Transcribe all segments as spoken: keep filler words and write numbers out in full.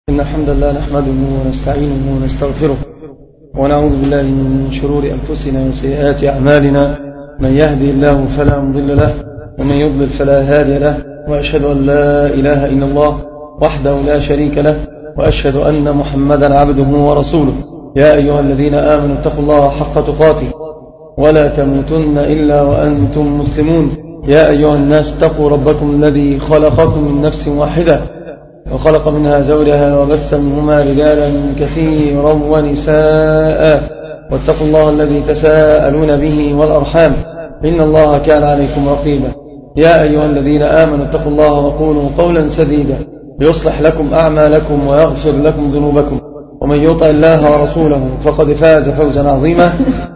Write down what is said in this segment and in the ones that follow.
إن الحمد لله نحمده ونستعينه ونستغفره ونعوذ بالله من شرور أنفسنا وسيئات أعمالنا. من يهدي الله فلا مضل له ومن يضلل فلا هادي له، وأشهد أن لا إله إلا الله وحده لا شريك له، وأشهد أن محمدا عبده ورسوله. يا أيها الذين آمنوا اتقوا الله حق تقاته ولا تموتن إلا وأنتم مسلمون. يا أيها الناس اتقوا ربكم الذي خلقكم من نفس واحدة وخلق منها زوجها وبث منهما رجالا كثيرا ونساء، واتقوا الله الذي تساءلون به والأرحام إن الله كان عليكم رقيبا. يا أيها الذين آمنوا اتقوا الله وقولوا قولا سديدا يصلح لكم أعمالكم ويغفر لكم ذنوبكم، ومن يطع الله ورسوله فقد فاز فوزا عظيما.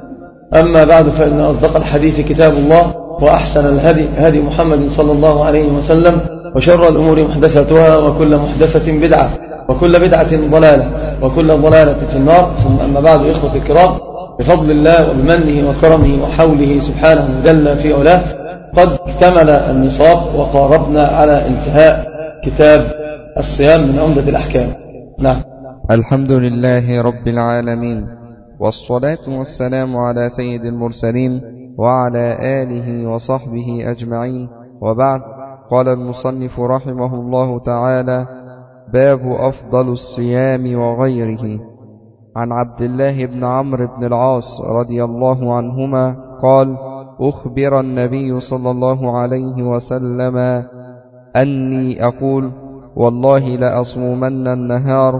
أما بعد، فإن أصدق الحديث كتاب الله، وأحسن الهدي هدي محمد صلى الله عليه وسلم، وشر الأمور محدثاتها، وكل محدثة بدعة، وكل بدعة ضلالة، وكل ضلالة في النار. ثم أما بعد، إخوة الكرام، بفضل الله وبمنه وكرمه وحوله سبحانه جل في علاه، قد اكتمل النصاب وقاربنا على انتهاء كتاب الصيام من عمدة الأحكام. نعم. الحمد لله رب العالمين، والصلاة والسلام على سيد المرسلين وعلى آله وصحبه أجمعين، وبعد. قال المصنف رحمه الله تعالى: باب أفضل الصيام وغيره. عن عبد الله بن عمرو بن العاص رضي الله عنهما قال: أخبر النبي صلى الله عليه وسلم أني أقول: والله لأصومن النهار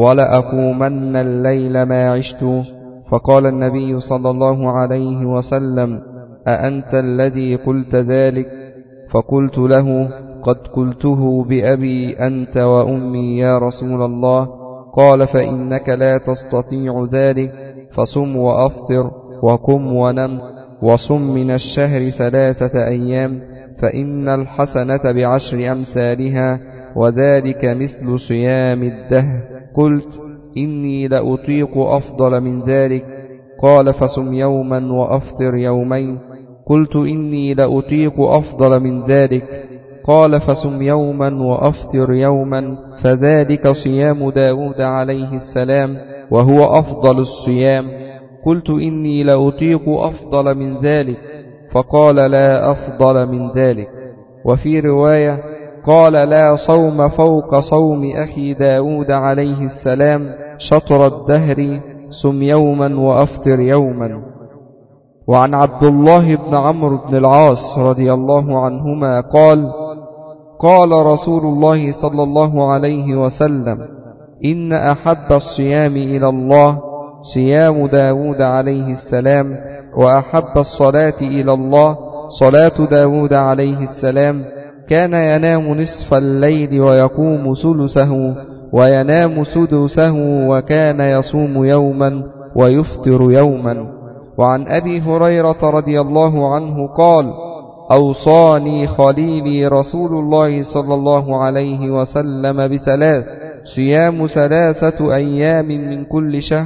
ولأقومن الليل ما عشت. فقال النبي صلى الله عليه وسلم: أأنت الذي قلت ذلك؟ فقلت له: قد قلته بأبي أنت وأمي يا رسول الله. قال: فإنك لا تستطيع ذلك، فصم وأفطر وقم ونم، وصم من الشهر ثلاثة أيام، فإن الحسنة بعشر أمثالها، وذلك مثل صيام الدهر. قلت: إني لأطيق أفضل من ذلك. قال: فصم يوما وأفطر يومين. قلت: إني لأطيق أفضل من ذلك. قال: فصم يوما وأفطر يوما، فذلك صيام داود عليه السلام، وهو أفضل الصيام. قلت: إني لأطيق أفضل من ذلك. فقال: لا أفضل من ذلك. وفي رواية قال: لا صوم فوق صوم أخي داود عليه السلام شطر الدهر، صم يوما وأفطر يوما. وعن عبد الله بن عمرو بن العاص رضي الله عنهما قال: قال رسول الله صلى الله عليه وسلم: إن أحب الصيام إلى الله صيام داود عليه السلام، وأحب الصلاة إلى الله صلاة داود عليه السلام. كان ينام نصف الليل ويقوم ثلثه وينام سدسه، وكان يصوم يوما ويفطر يوما. وعن أبي هريرة رضي الله عنه قال: أوصاني خليلي رسول الله صلى الله عليه وسلم بثلاث: صيام ثلاثة أيام من كل شهر،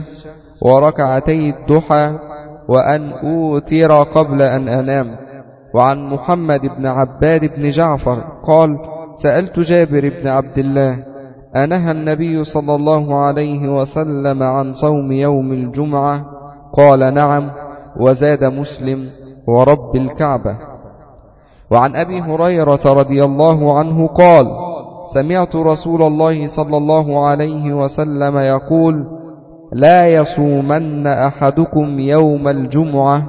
وركعتي الضحى، وأن أوتر قبل أن أنام. وعن محمد بن عباد بن جعفر قال: سألت جابر بن عبد الله: أنهى النبي صلى الله عليه وسلم عن صوم يوم الجمعة؟ قال: نعم. وزاد مسلم: ورب الكعبة. وعن أبي هريرة رضي الله عنه قال: سمعت رسول الله صلى الله عليه وسلم يقول: لا يصومن أحدكم يوم الجمعة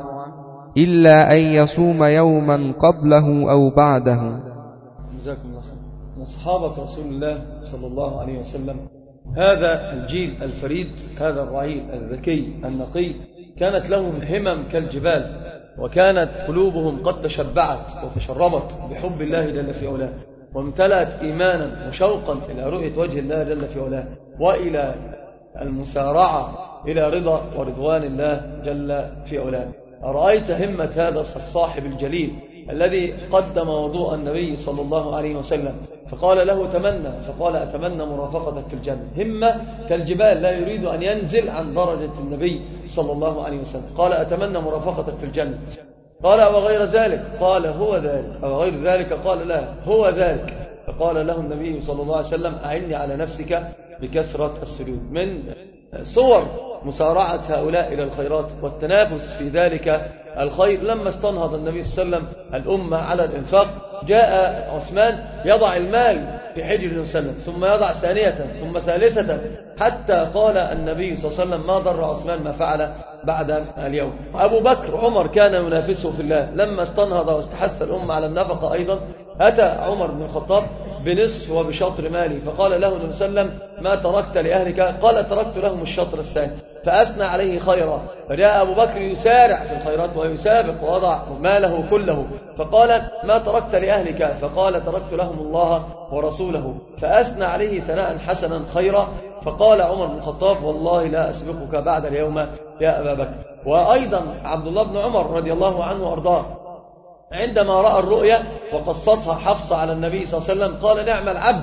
إلا أن يصوم يوما قبله أو بعده. جزاكم الله خير. من صحابة رسول الله صلى الله عليه وسلم هذا الجيل الفريد، هذا الرعيل الذكي النقي، كانت لهم همم كالجبال، وكانت قلوبهم قد تشبعت وتشربت بحب الله جل في علاه، وامتلأت إيمانا وشوقا إلى رؤية وجه الله جل في علاه، وإلى المسارعة إلى رضا ورضوان الله جل في علاه. أرأيت همة هذا الصاحب الجليل الذي قدم وضوء النبي صلى الله عليه وسلم، فقال له: تمنى، فقال: أتمنى مرافقتك في الجنة. همة كالجبال، لا يريد أن ينزل عن درجة النبي صلى الله عليه وسلم. قال: أتمنى مرافقتك في الجنة. قال: وغير ذلك؟ قال: هو ذلك. أو غير ذلك؟ قال: لا، هو ذلك. فقال له النبي صلى الله عليه وسلم أعني على نفسك بكثرة السجود. من صور مسارعة هؤلاء إلى الخيرات والتنافس في ذلك الخير لما استنهض النبي صلى الله عليه وسلم الأمة على الإنفاق، جاء عثمان يضع المال في حجر النبي صلى الله عليه وسلم، ثم يضع ثانية ثم ثالثة، حتى قال النبي صلى الله عليه وسلم ما ضر عثمان ما فعل بعد اليوم. أبو بكر عمر كان ينافسه في الله، لما استنهض واستحث الأمة على النفقة أيضا أتى عمر بن الخطاب بنصف وبشطر مالي، فقال له النبي صلى الله عليه وسلم ما تركت لأهلك؟ قال تركت لهم الشطر الثاني، فأثنى عليه خيرا. فجاء أبو بكر يسارع في الخيرات ويسابق ووضع ماله كله، فقال ما تركت لأهلك؟ فقال تركت لهم الله ورسوله، فأثنى عليه ثناء حسنا خيرا. فقال عمر بن الخطاب والله لا أسبقك بعد اليوم يا أبا بكر. وأيضا عبد الله بن عمر رضي الله عنه وأرضاه عندما رأى الرؤيا وقصتها حفصة على النبي صلى الله عليه وسلم قال نعم العبد.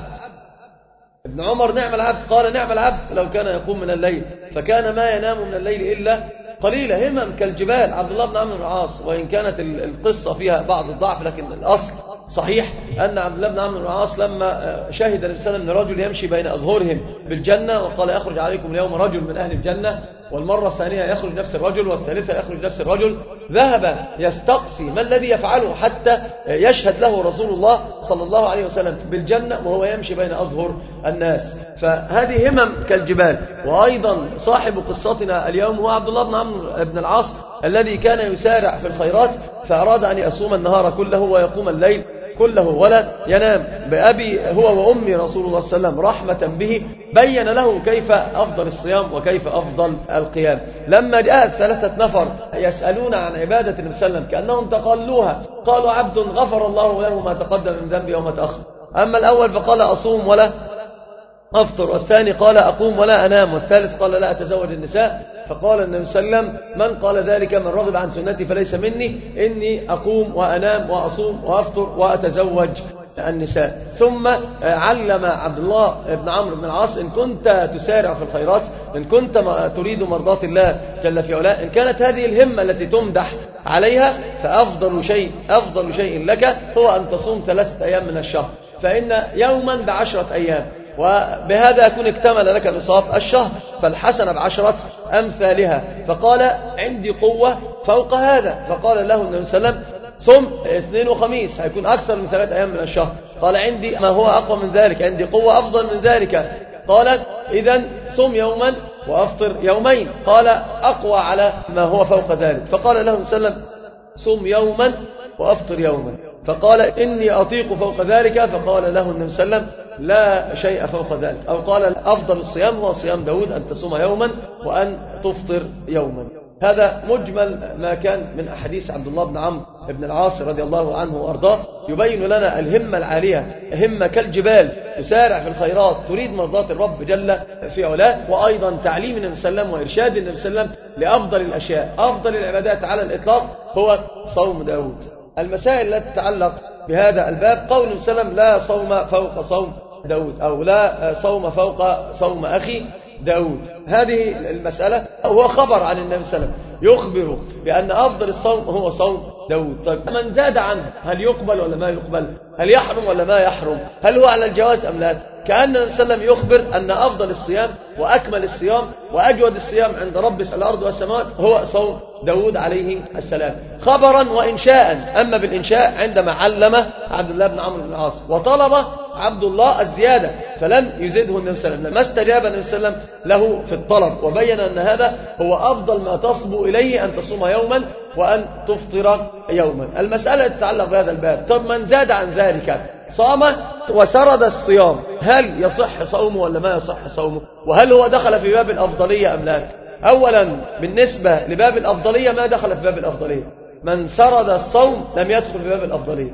ابن عمر نعم العبد، قال نعم العبد لو كان يقوم من الليل، فكان ما ينام من الليل إلا قليلة، همم كالجبال. عبد الله بن عمرو بن العاص، وإن كانت القصة فيها بعض الضعف لكن الأصل صحيح أن عبد الله بن عمرو بن العاص لما شهد النبي صلى الله عليه وسلم أن رجل يمشي بين أظهرهم بالجنة وقال يخرج عليكم اليوم رجل من أهل الجنة، والمرة الثانية يخرج نفس الرجل، والثالثة يخرج نفس الرجل، ذهب يستقصي ما الذي يفعله حتى يشهد له رسول الله صلى الله عليه وسلم بالجنة وهو يمشي بين أظهر الناس. فهذه همم كالجبال. وأيضا صاحب قصتنا اليوم هو عبد الله بن عمرو بن العاص الذي كان يسارع في الخيرات، فأراد أن يصوم النهار كله ويقوم الليل كله ولا ينام. بأبي هو وأمي رسول الله صلى الله عليه وسلم رحمة به بين له كيف أفضل الصيام وكيف أفضل القيام. لما جاء ثلاثة نفر يسألون عن عبادة النبي صلى الله عليه وسلم كأنهم تقلوها، قالوا عبد غفر الله له ما تقدم من ذنبه وما تأخر. أما الأول فقال أصوم ولا أفطر، والثاني قال أقوم ولا أنام، والثالث قال لا أتزوج النساء. فقال النبي صلى الله عليه وسلم من قال ذلك من رغب عن سنتي فليس مني، إني أقوم وأنام وأصوم وأفطر وأتزوج النساء. ثم علم عبد الله بن عمرو بن العاص إن كنت تسارع في الخيرات، إن كنت تريد مرضاة الله جل في علاه، إن كانت هذه الهمة التي تمدح عليها، فأفضل شيء أفضل شيء لك هو أن تصوم ثلاثة أيام من الشهر، فإن يوما بعشرة أيام، وبهذا يكون اكتمل لك نصاب الشهر، فالحسنة بعشرة أمثالها. فقال عندي قوة فوق هذا، فقال له النبي صلى الله عليه وسلم صم اثنين وخميس، هيكون أكثر من ثلاثة أيام من الشهر. قال عندي ما هو أقوى من ذلك، عندي قوة أفضل من ذلك. قال إذن صم يوما وأفطر يومين. قال أقوى على ما هو فوق ذلك. فقال له صلى الله عليه وسلم صم يوما وأفطر يوما. فقال إني أطيق فوق ذلك. فقال له النبي صلى الله عليه وسلم لا شيء فوق ذلك، أو قال أفضل الصيام هو صيام داود، أن تصوم يوما وأن تفطر يوما. هذا مجمل ما كان من أحاديث عبد الله بن عمرو بن العاص رضي الله عنه وأرضاه، يبين لنا الهمة العالية، همة كالجبال تسارع في الخيرات، تريد مرضاة الرب جل في علاه. وأيضا تعليم النبي صلى الله عليه وسلم وإرشاد النبي صلى الله عليه وسلم لأفضل الأشياء، أفضل العبادات على الإطلاق هو صوم داود. المسائل التي تتعلق بهذا الباب قول النبي صلى الله عليه وسلم لا صوم فوق صوم داود، أو لا صوم فوق صوم أخي داود. هذه المسألة هو خبر عن النبي صلى الله عليه وسلم يخبر بأن أفضل الصوم هو صوم داود. طيب من زاد عنه هل يقبل ولا ما يقبل؟ هل يحرم ولا ما يحرم؟ هل هو على الجواز أم لا؟ كأن النبي صلى الله عليه وسلم يخبر أن أفضل الصيام وأكمل الصيام وأجود الصيام عند رب الأرض والسماوات هو صوم داود عليه السلام، خبرا وإنشاء. أما بالإنشاء عندما علم عبد الله بن عمرو بن العاص وطلب عبد الله الزيادة فلم يزده النبي صلى الله عليه وسلم، ما استجاب النبي صلى الله عليه وسلم له في الطلب، وبين أن هذا هو أفضل ما تصبو إليه، أن تصوم يوما وأن تفطر يوما. المسألة تتعلق بهذا الباب. طب من زاد عن ذلك صام وسرد الصيام، هل يصح صومه ولا ما يصح صومه؟ وهل هو دخل في باب الأفضلية أم لا؟ أولا بالنسبة لباب الأفضلية ما دخل في باب الأفضلية. من سرد الصوم لم يدخل في باب الأفضلية،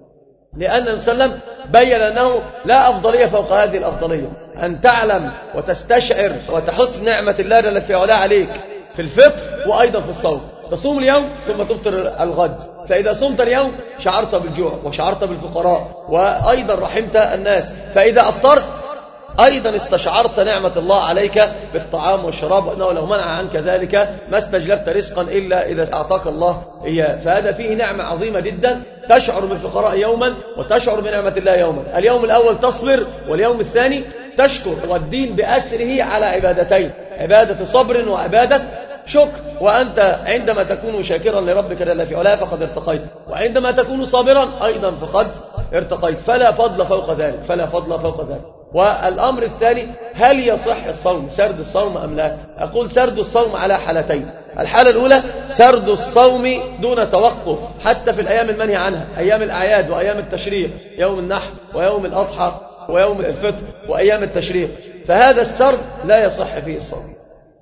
لأن النبي صلى الله عليه وسلم بين أنه لا أفضلية فوق هذه الأفضلية، أن تعلم وتستشعر وتحس نعمة الله جل في علاه عليك في الفطر وأيضا في الصوم. تصوم اليوم ثم تفطر الغد، فإذا صمت اليوم شعرت بالجوع وشعرت بالفقراء وأيضا رحمت الناس، فإذا أفطرت أيضا استشعرت نعمة الله عليك بالطعام والشراب، وأنه لو منع عنك ذلك ما استجلبت رزقا إلا إذا أعطاك الله إياه. فهذا فيه نعمة عظيمة جدا، تشعر بالفقراء يوما وتشعر بنعمة الله يوما. اليوم الأول تصبر، واليوم الثاني تشكر. والدين بأسره على عبادتين، عبادة صبر وعبادة شكر. وأنت عندما تكون شاكرا لربك جل في علاه فقد ارتقيت، وعندما تكون صابرا أيضا فقد ارتقيت. فلا فضل فوق ذلك، فلا فضل فوق ذلك. والأمر الثاني، هل يصح الصوم، سرد الصوم أم لا؟ أقول سرد الصوم على حالتين. الحالة الأولى سرد الصوم دون توقف حتى في الأيام المنهي عنها، أيام الأعياد وأيام التشريق، يوم النحر ويوم الأضحى ويوم الفطر وأيام التشريق. فهذا السرد لا يصح فيه الصوم،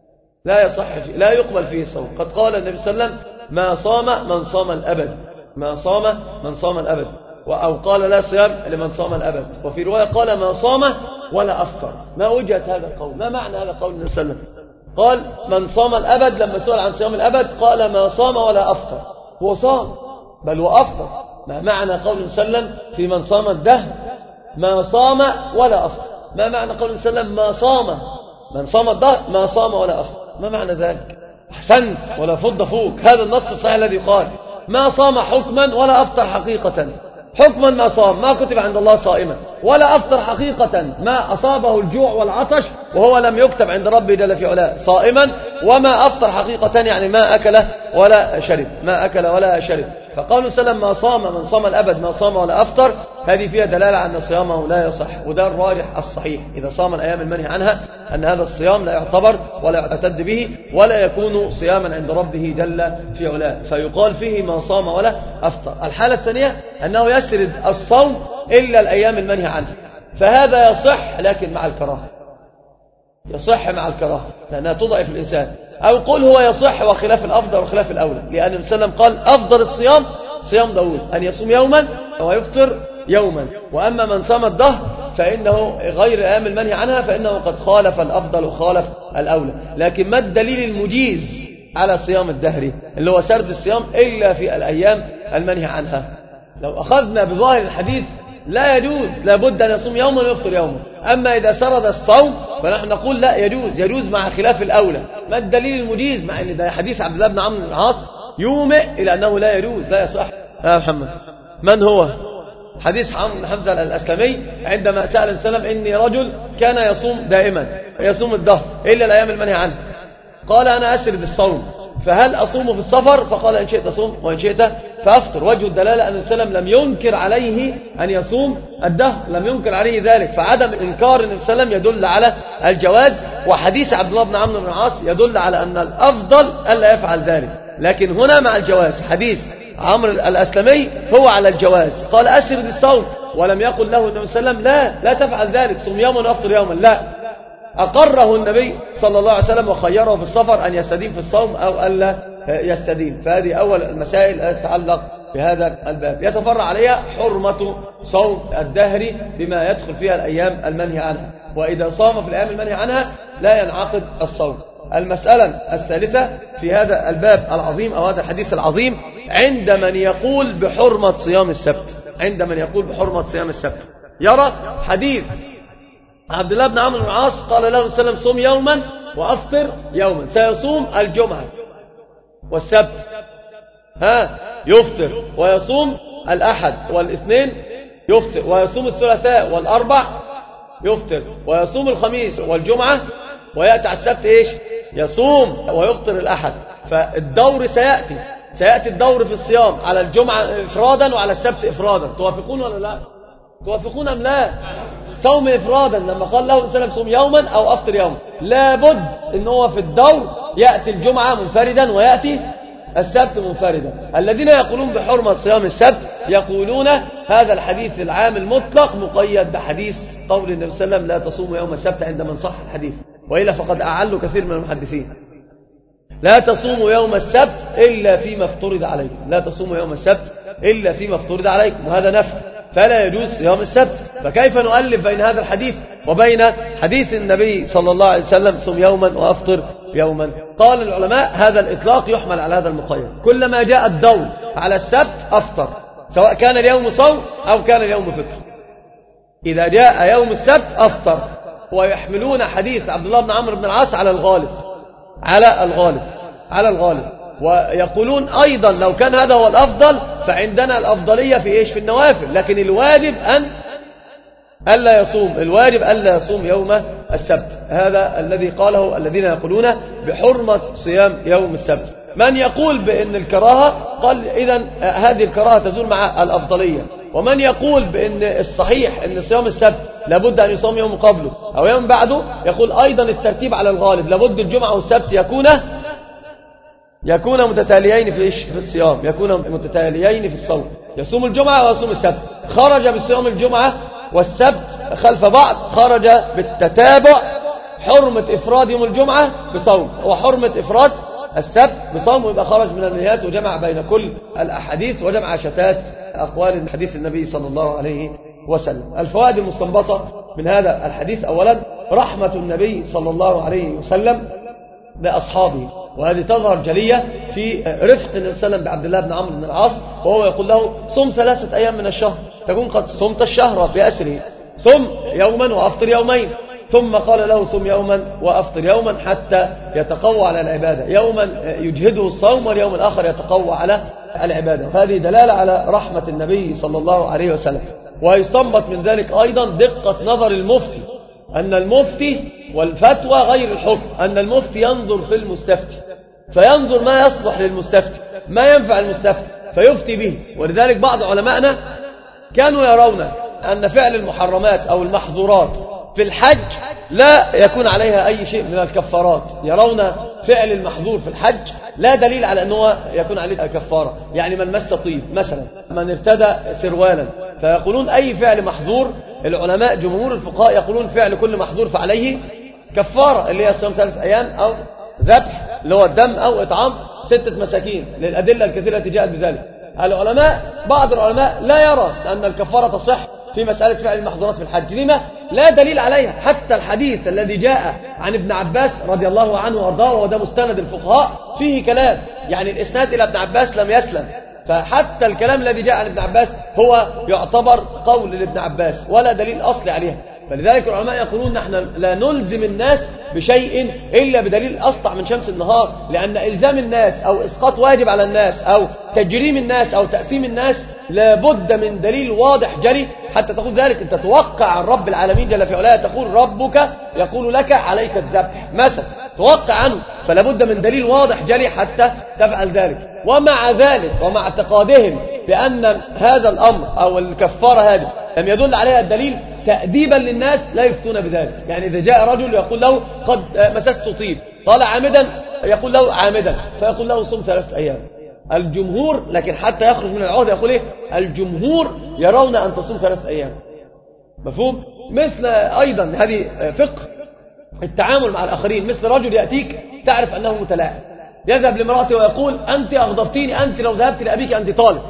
لا يصح فيه، لا يقبل فيه الصوم. قد قال النبي صلى الله عليه وسلم: ما صام من صام الأبد، ما صام من صام الأبد. أو قال: لا صيام لمن صام الأبد. وفي رواية قال: ما صام ولا أفطر. ما وجهة هذا القول؟ ما معنى هذا القول النبي صلى الله عليه وسلم؟ قال: من صام الأبد، لما سئل عن صيام الأبد قال: ما صام ولا أفطر. هو صام بل وأفطر. ما معنى قول النبي صلى الله عليه وسلم في من صام الدهر ما صام ولا أفطر؟ ما معنى قول النبي صلى الله عليه وسلم ما صام من صام الدهر ما صام ولا أفطر؟ ما معنى ذلك؟ أحسنت، ولا فض فوق. هذا النص الصحيح الذي قال: ما صام حكما ولا أفطر حقيقة. حكما ما صام، ما كتب عند الله صائما، ولا أفطر حقيقة، ما أصابه الجوع والعطش وهو لم يكتب عند ربي جل في علاه صائما. وما أفطر حقيقة يعني ما أكل ولا شرب، ما أكل ولا شرب. فقالوا سلم ما صام من صام الأبد ما صام ولا أفطر، هذه فيها دلالة على أن صيامه لا يصح. وده الراجح الصحيح إذا صام الأيام المنهي عنها، أن هذا الصيام لا يعتبر ولا يعتد به ولا يكون صياما عند ربه جل في علاه، فيقال فيه ما صام ولا أفطر. الحالة الثانية أنه يسرد الصوم إلا الأيام المنهي عنها، فهذا يصح لكن مع الكراهة، يصح مع الكراهة لأنها تضعف الإنسان. أو قل هو يصح وخلاف الأفضل وخلاف الأولى، لأن النبي صلى الله عليه وسلم قال: أفضل الصيام صيام داود، أن يصوم يوما ويفطر يوما. وأما من صام الدهر فإنه غير الأيام المنهي عنها، فإنه قد خالف الأفضل وخالف الأولى. لكن ما الدليل المجيز على صيام الدهر اللي هو سرد الصيام إلا في الأيام المنهي عنها؟ لو أخذنا بظاهر الحديث لا يجوز، لابد أن يصوم يوما ويفطر يوما. أما إذا سرد الصوم فنحن نقول لا يجوز، يجوز مع خلاف الأولى. ما الدليل المجيز؟ مع أن ده حديث عبد الله بن عمرو بن العاص يومئ إلى أنه لا يجوز، لا يصح. يا محمد، من هو؟ حديث عمرو بن حمزة الأسلمي عندما سأل النبي صلى الله عليه وسلم: إني رجل كان يصوم دائما، يصوم الدهر إلا الأيام المنهي عنه، قال: أنا أسرد الصوم، فهل أصوم في السفر؟ فقال: إن شئت صوم وإن شئت فأفطر. وجه الدلالة أن النبي صلى الله عليه وسلم لم ينكر عليه أن يصوم الدهر، لم ينكر عليه ذلك، فعدم إنكار النبي صلى الله عليه وسلم يدل على الجواز. وحديث عبد الله بن عمرو بن العاص يدل على أن الأفضل ألا يفعل ذلك، لكن هنا مع الجواز. حديث عمرو الأسلمي هو على الجواز، قال: أسرد الصوم، ولم يقل له النبي صلى الله عليه وسلم لا لا تفعل ذلك، صوم يوما وافطر يوما، لا. أقره النبي صلى الله عليه وسلم وخيره في السفر أن يستدين في الصوم أو ألا يستدين. فهذه أول المسائل التي تتعلق بهذا الباب. يتفرع عليها حرمة صوم الدهر بما يدخل فيها الأيام المنهي عنها، وإذا صام في الأيام المنهي عنها لا ينعقد الصوم. المسألة الثالثة في هذا الباب العظيم أو هذا الحديث العظيم، عند من يقول بحرمة صيام السبت، عند من يقول بحرمة صيام السبت يرى حديث عبد الله بن عمرو بن العاص قال له النبي صلى الله عليه وسلم: صوم يوما وأفطر يوما، سيصوم الجمعة والسبت ها يفطر، ويصوم الأحد والاثنين يفطر، ويصوم الثلاثاء والأربع يفطر، ويصوم الخميس والجمعة، ويأتي على السبت إيش؟ يصوم ويفطر الأحد. فالدور سيأتي سيأتي الدور في الصيام على الجمعة إفرادا وعلى السبت إفرادا. توافقون ولا لا؟ توافقون أم لا؟ صوم إفرادا لما قال له النبي صلى الله عليه وسلم: صوم يوما أو أفطر يوما، لابد إن هو في الدور يأتي الجمعة منفردا ويأتي السبت منفردا. الذين يقولون بحرمة صيام السبت يقولون هذا الحديث العام المطلق مقيد بحديث قول النبي صلى الله عليه وسلم: لا تصوموا يوم السبت، عندما صح الحديث، وإلا فقد أعلوا كثير من المحدثين. لا تصوموا يوم السبت إلا فيما افترض عليكم، لا تصوموا يوم السبت إلا فيما افترض عليكم، وهذا نفي، فلا يجوز صيام السبت. فكيف نؤلف بين هذا الحديث وبين حديث النبي صلى الله عليه وسلم: صم يوما وأفطر يوما؟ قال العلماء هذا الإطلاق يحمل على هذا المقيد، كلما جاء الدور على السبت أفطر، سواء كان اليوم صوم أو كان اليوم فطر. إذا جاء يوم السبت أفطر، ويحملون حديث عبد الله بن عمرو بن العاص على الغالب على الغالب على الغالب ويقولون أيضا لو كان هذا هو الأفضل فعندنا الأفضلية في إيش؟ في النوافل، لكن الواجب أن ألا يصوم، الواجب ألا يصوم يوم السبت. هذا الذي قاله الذين يقولون بحرمة صيام يوم السبت. من يقول بأن الكراهة قال إذن هذه الكراهة تزول مع الأفضلية، ومن يقول بأن الصحيح أن صيام السبت لابد أن يصوم يوم قبله أو يوم بعده يقول أيضا الترتيب على الغالب، لابد الجمعة والسبت يكون يكون متتاليين في في الصيام، يكون متتاليين في الصوم، يصوم الجمعة ويصوم السبت. خرج بصيام الجمعة والسبت خلف بعض، خرج بالتتابع حرمة إفراد يوم الجمعة بصوم وحرمة إفراد السبت بصوم، ويبقى خرج من الميات وجمع بين كل الأحاديث وجمع شتات أقوال حديث النبي صلى الله عليه وسلم. الفوائد المستنبطة من هذا الحديث: أولا رحمة النبي صلى الله عليه وسلم بأصحابه، وهذه تظهر جلية في رفق النبي صلى الله عليه وسلم بعبد الله بن عمرو بن العاص، وهو يقول له صم ثلاثة أيام من الشهر تكون قد صمت الشهر بأسره، صم يوما وأفطر يومين، ثم قال له صم يوما وأفطر يوما حتى يتقوى على العبادة، يوما يجهده الصوم واليوم الآخر يتقوى على العبادة. هذه دلالة على رحمة النبي صلى الله عليه وسلم. ويستنبط من ذلك أيضا دقة نظر المفتي، أن المفتي والفتوى غير الحكم، أن المفتي ينظر في المستفتي فينظر ما يصلح للمستفتي، ما ينفع المستفتي فيفتي به. ولذلك بعض علمائنا كانوا يرون أن فعل المحرمات أو المحظورات في الحج لا يكون عليها أي شيء من الكفارات، يرون فعل المحظور في الحج لا دليل على أنه يكون عليه كفارة. يعني من مس طيب مثلا، من ارتدى سروالا، فيقولون أي فعل محظور، العلماء جمهور الفقهاء يقولون فعل كل محظور فعليه كفارة، اللي هي صيام ثلاثة أيام أو ذبح اللي هو الدم أو إطعام ستة مساكين، للأدلة الكثيرة التي جاءت بذلك. العلماء بعض العلماء لا يرى أن الكفارة تصح في مسألة فعل المحظورات في الحج. لما؟ لا دليل عليها. حتى الحديث الذي جاء عن ابن عباس رضي الله عنه وارضاه، وده مستند الفقهاء، فيه كلام، يعني الإسناد إلى ابن عباس لم يسلم، فحتى الكلام الذي جاء عن ابن عباس هو يعتبر قول لابن عباس ولا دليل أصلي عليها. فلذلك العلماء يقولون نحن لا نلزم الناس بشيء إلا بدليل أسطع من شمس النهار، لأن إلزام الناس أو إسقاط واجب على الناس أو تجريم الناس أو تقسيم الناس لابد من دليل واضح جلي حتى تقول ذلك. أنت توقع عن رب العالمين جل في علاه، تقول ربك يقول لك عليك الذبح مثلا، توقع عنه، فلا بد من دليل واضح جلي حتى تفعل ذلك. ومع ذلك ومع اعتقادهم بأن هذا الأمر أو الكفارة هذه لم يدل عليها الدليل، تأديبا للناس لا يفتون بذلك. يعني إذا جاء رجل يقول له قد مسست طيب، قال عامدا، يقول له عامدا، فيقول له صم ثلاث أيام. الجمهور، لكن حتى يخرج من العهد يقول إيه؟ الجمهور يرون أن تصوم ثلاث أيام. مفهوم؟ مثل أيضا هذه فقه التعامل مع الآخرين، مثل رجل يأتيك تعرف أنه متلاعب، يذهب لامرأته ويقول أنت أغضبتيني، أنت لو ذهبت لأبيك أنت طالق.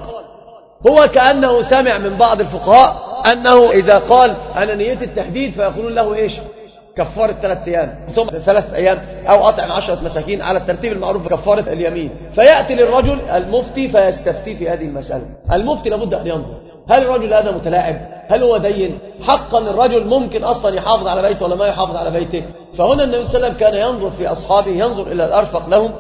هو كأنه سمع من بعض الفقهاء أنه إذا قال أنا نية التهديد فيقولون له إيش؟ كفارة ثلاث أيام، صوم ثلاث أيام أو أطعم عشرة مساكين على الترتيب المعروف بكفارة اليمين. فيأتي للرجل المفتي فيستفتي في هذه المسألة. المفتي لابد أن ينظر هل الرجل هذا متلاعب؟ هل هو دين؟ حقا الرجل ممكن أصلا يحافظ على بيته ولا ما يحافظ على بيته؟ فهنا النبي صلى الله عليه وسلم كان ينظر في أصحابه، ينظر إلى الأرفق لهم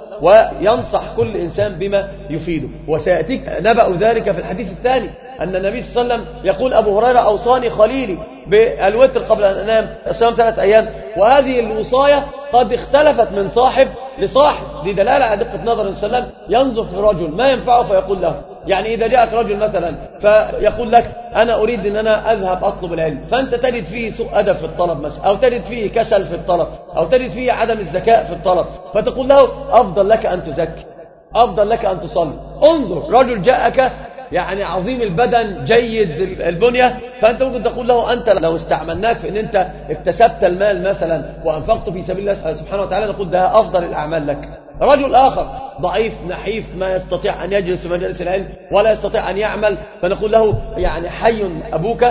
وينصح كل إنسان بما يفيده. وسيأتيك نبأ ذلك في الحديث الثاني، أن النبي صلى الله عليه وسلم يقول أبو هريرة أوصاني خليلي بالوتر قبل أن أنام صيام ثلاثة أيام. وهذه الوصاية قد اختلفت من صاحب لصاحب، دي دلالة على دقة نظر النبي صلى الله عليه وسلم. ينظر في الرجل ما ينفعه فيقول له. يعني إذا جاءك رجل مثلا فيقول لك أنا أريد أن أنا أذهب أطلب العلم، فأنت تجد فيه سوء أدب في الطلب مثلا، أو تجد فيه كسل في الطلب، أو تجد فيه عدم الذكاء في الطلب، فتقول له أفضل لك أن تزكي، أفضل لك أن تصلي. انظر رجل جاءك يعني عظيم البدن جيد البنية، فأنت ممكن تقول له أنت لو استعملناك في أن أنت اكتسبت المال مثلا وأنفقت في سبيل الله سبحانه وتعالى نقول ده أفضل الأعمال لك. رجل آخر ضعيف نحيف ما يستطيع أن يجلس في مجالس العلم ولا يستطيع أن يعمل، فنقول له يعني حي أبوك،